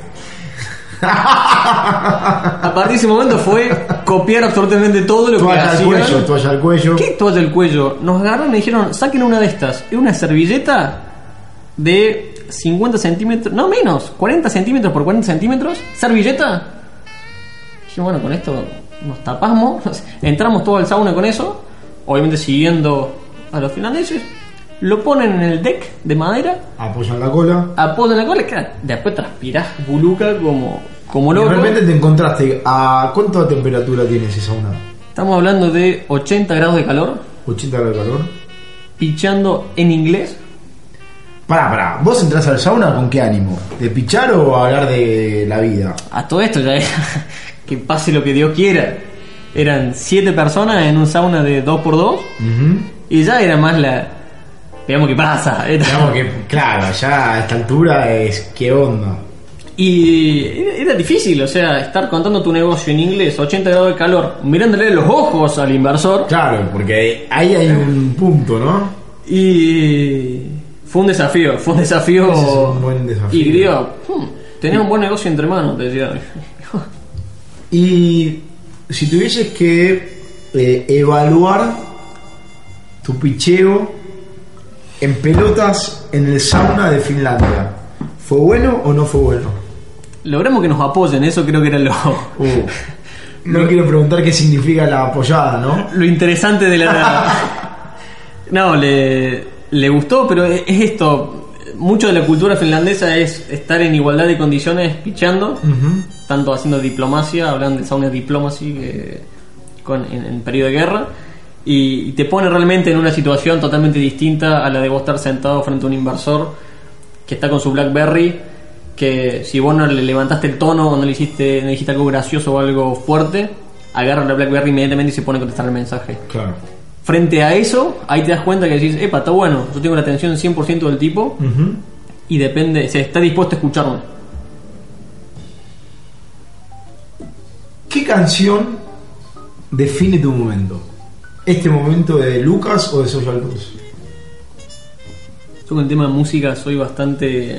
A partir de ese momento fue copiar absolutamente todo lo que Toalla al hacían. cuello, toalla al cuello. ¿Qué toalla al cuello? Nos agarraron y me dijeron, saquen una de estas. Es una servilleta de cincuenta centímetros, no menos, cuarenta centímetros por cuarenta centímetros. Servilleta. Dije, bueno, con esto nos tapamos. Entramos todo al sauna con eso. Obviamente siguiendo a los finlandeses. Lo ponen en el deck de madera. Apoyan la cola. Apoyan la cola. Claro, después transpirás buluca como, como Y loco. de repente te encontraste. ¿A cuánta temperatura tiene ese sauna? Estamos hablando de ochenta grados de calor. ¿ochenta grados de calor? Pichando en inglés. Pará, pará. ¿Vos entras al sauna con qué ánimo? ¿De pichar o hablar de la vida? A todo esto ya era que pase lo que Dios quiera. Eran siete personas en un sauna de dos por dos. Uh-huh. Y ya era más la... Veamos qué pasa. Era- Digamos que, claro, ya a esta altura es qué onda. Y era, era difícil, o sea, estar contando tu negocio en inglés, ochenta grados de calor, mirándole los ojos al inversor. Claro, porque ahí hay un punto, ¿no? Y fue un desafío, fue un desafío. Ese es un buen desafío. Y digo, "Hmm, tenés un buen negocio entre manos", te decía. Y si tuvieses que eh, evaluar tu picheo en pelotas en el sauna de Finlandia, ¿fue bueno o no fue bueno? Logramos que nos apoyen, eso creo que era lo, Uh, no quiero preguntar qué significa la apoyada, ¿no? lo interesante de la... No, le, le gustó, pero es es esto. Mucho de la cultura finlandesa es estar en igualdad de condiciones pichando, Ujú. tanto haciendo diplomacia, hablan de sauna diplomacy que, con, en, en periodo de guerra, y, y te pone realmente en una situación totalmente distinta a la de vos estar sentado frente a un inversor que está con su BlackBerry, que si vos no le levantaste el tono o no le hiciste, no le dijiste algo gracioso o algo fuerte, agarra la BlackBerry inmediatamente y se pone a contestar el mensaje. Claro. Frente a eso, ahí te das cuenta que decís, epa, está bueno, yo tengo la atención cien por ciento del tipo Ujú. y depende, o sea, está dispuesto a escucharme. ¿Qué canción define tu momento? ¿Este momento de Lucas o de Social Blues? Yo con el tema de música soy bastante...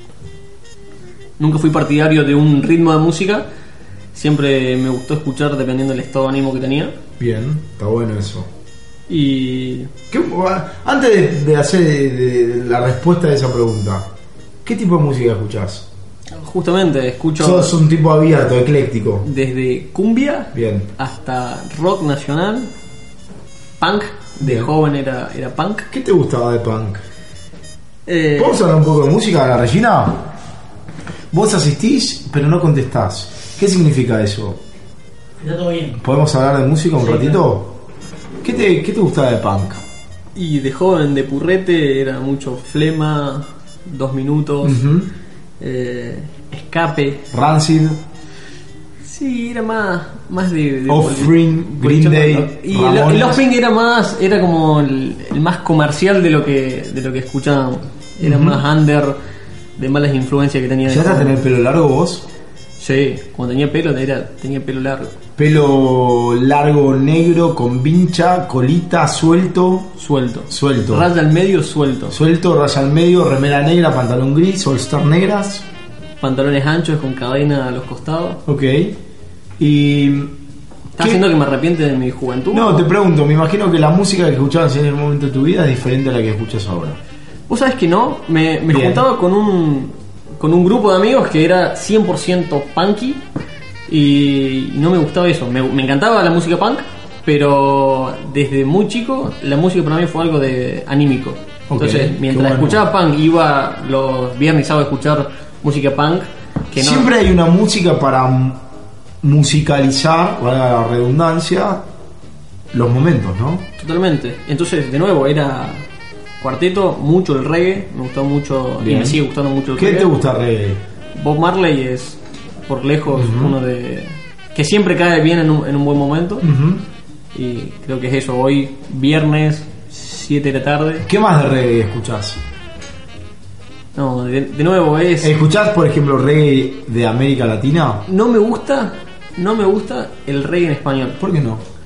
Nunca fui partidario de un ritmo de música, siempre me gustó escuchar dependiendo del estado de ánimo que tenía. Bien, está bueno eso. Y ¿Qué- antes de, de hacer de- de la respuesta a esa pregunta, ¿qué tipo de música escuchás? justamente escucho Sos un tipo abierto, ecléctico. desde cumbia Bien. hasta rock nacional, punk, de Bien. joven era, era punk. ¿Qué te gustaba de punk? Eh, ¿Podemos hablar un poco de música, la Regina? Vos asistís, pero no contestás. ¿Qué significa eso? Está todo bien. ¿Podemos hablar de música un Sí, ratito? ¿Qué te, ¿Qué te gustaba de punk? y de joven, de purrete, era mucho flema, dos minutos, Ujú. eh, escape. Rancid, Sí, era más, más de, de Offspring, poli- Green polichón, Day, ¿no? Y el, Ramones. el Offspring era más, era como el, el más comercial de lo que, de lo que escuchábamos. Era Ujú. más under, de malas influencias que tenía. de ¿llegaste a joven. tener pelo largo vos? Sí, cuando tenía pelo, era, tenía pelo largo. Pelo largo, negro, con vincha, colita, suelto. Suelto. Suelto. Raya al medio, suelto. Suelto, raya al medio, remera negra, pantalón gris, all-star negras. Pantalones anchos con cadena a los costados. Ok. Y... ¿Estás ¿qué- haciendo que me arrepiente de mi juventud? No, te pregunto, me imagino que la música que escuchabas en el momento de tu vida es diferente a la que escuchas ahora. Vos sabés que no, me, me Bien. juntaba con un, con un grupo de amigos que era cien por ciento punky y no me gustaba eso. Me, me encantaba la música punk, pero desde muy chico la música para mí fue algo de anímico. Ok, Entonces, qué mientras bueno. escuchaba punk, iba los viernes y sábados a escuchar música punk. Que no, Siempre hay una música para m- musicalizar, valga la redundancia, los momentos, ¿no? Totalmente. Entonces, de nuevo, era cuarteto, mucho el reggae, me gustó mucho y Bien. me sigue gustando mucho el ¿Qué reggae. te gusta reggae? Bob Marley es por lejos Ujú. uno de que siempre cae bien en un, en un buen momento Ujú. y creo que es eso. Hoy viernes siete de la tarde, ¿Qué más de reggae escuchás? no, de, de nuevo es ¿Escuchás, por ejemplo, reggae de América Latina? no me gusta no me gusta el reggae en español. ¿Por qué no?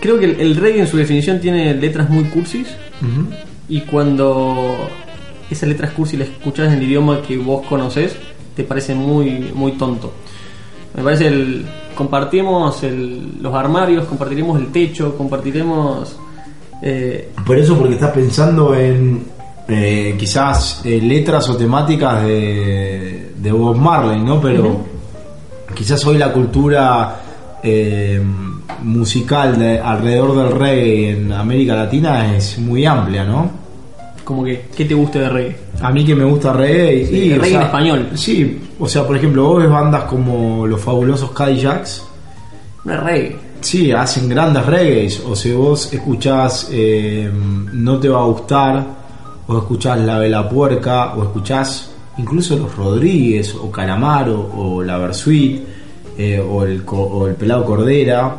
creo que el, el reggae en su definición tiene letras muy cursis. Ujú. Y cuando esas letras cursi las escuchas en el idioma que vos conocés, te parece muy muy tonto. Me parece el compartimos el, los armarios, compartiremos el techo, compartiremos eh, Por eso, porque estás pensando en eh, quizás eh, letras o temáticas de, de Bob Marley, ¿no? Pero uh-huh. quizás hoy la cultura eh, musical de, alrededor del reggae en América Latina es muy amplia, ¿no? como que ¿qué te gusta de reggae? A mí que me gusta reggae Sí, y, reggae o sea, en español. Sí, o sea, por ejemplo, vos ves bandas como los fabulosos Cadillacs. No es reggae. Sí, hacen grandes reggaes. O si vos escuchás eh, No Te Va a Gustar, o escuchás La Vela Puerca, o escuchás incluso Los Rodríguez, o Calamaro, o La Versuit, eh, o, el, co- o El Pelado Cordera,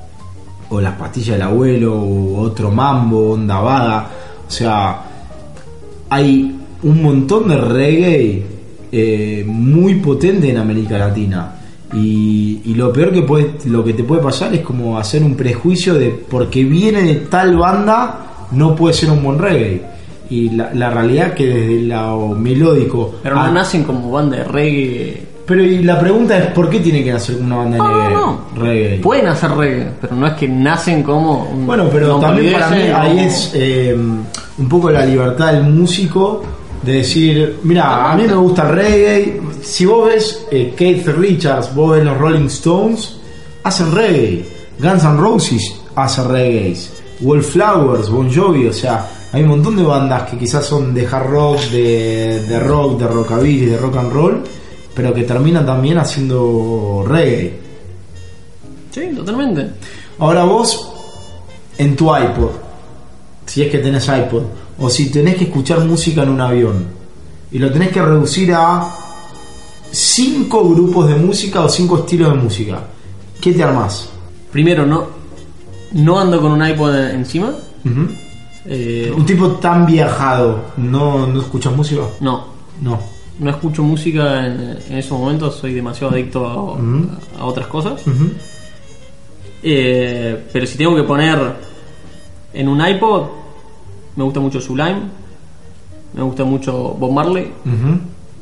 o Las Pastillas del Abuelo, o Otro Mambo, Onda Vaga. O sea, hay un montón de reggae eh, muy potente en América Latina. Y, y lo peor que puede, lo que te puede pasar es como hacer un prejuicio de porque viene de tal banda no puede ser un buen reggae. Y la, la realidad es que desde el lado melódico, Pero no ah, nacen como banda de reggae. pero y la pregunta es ¿por qué tiene que nacer una banda de No, no, reggae? no. reggae? Pueden hacer reggae, pero no es que nacen como un- Bueno, pero no también para mí palidecen, ahí no- es eh, un poco la libertad del músico de decir, mira, a mí me gusta el reggae. Si vos ves eh, Keith Richards, vos ves los Rolling Stones, hacen reggae. Guns N' Roses hace reggae. Wallflowers, Bon Jovi, o sea, hay un montón de bandas que quizás son de hard rock, de, de rock, de rockabilly, de rock and roll, pero que terminan también haciendo reggae. Sí, totalmente. Ahora vos, en tu iPod, si es que tenés iPod, o si tenés que escuchar música en un avión, y lo tenés que reducir a cinco grupos de música o cinco estilos de música, ¿qué te armás? Primero, no, no ando con un iPod encima. Ujú. Eh, Un tipo tan viajado, ¿no, no escuchas música? no, No. no escucho música en, en esos momentos. Soy demasiado adicto a, Ujú. a otras cosas. Ujú. Eh, pero si tengo que poner en un iPod, me gusta mucho Sublime, me gusta mucho Bob Marley, Ujú.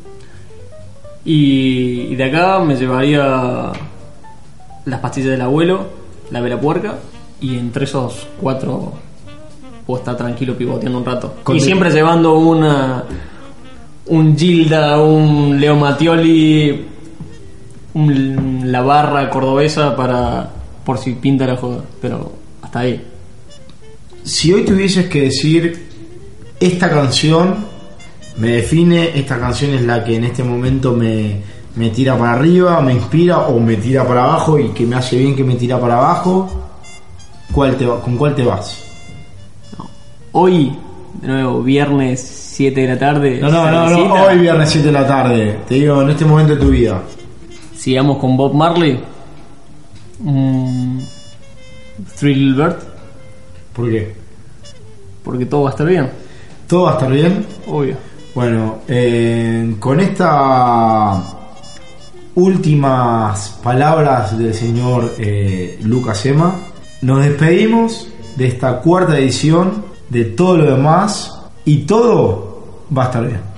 y, y de acá me llevaría Las Pastillas del Abuelo, La Vela Puerca, y entre esos cuatro puedo estar tranquilo pivoteando un rato. Con y de- siempre llevando una un Gilda, un Leo Mattioli, un La Barra cordobesa para por si pinta la joda, pero hasta ahí. Si hoy tuvieses que decir esta canción me define, esta canción es la que en este momento me, me tira para arriba, me inspira o me tira para abajo y que me hace bien que me tira para abajo, ¿cuál te va- ¿con cuál te vas? Hoy, de nuevo, viernes siete de la tarde. No, no, no, no, cervecita. hoy viernes siete de la tarde, te digo, en este momento de tu vida. Sigamos con Bob Marley. Mm, Thrill Bird, ¿Por qué? porque todo va a estar bien, ¿Todo va a estar bien? obvio. Bueno, eh, con estas últimas palabras del señor eh, Lucas Ema, nos despedimos de esta cuarta edición de Todo lo Demás y todo va a estar bien.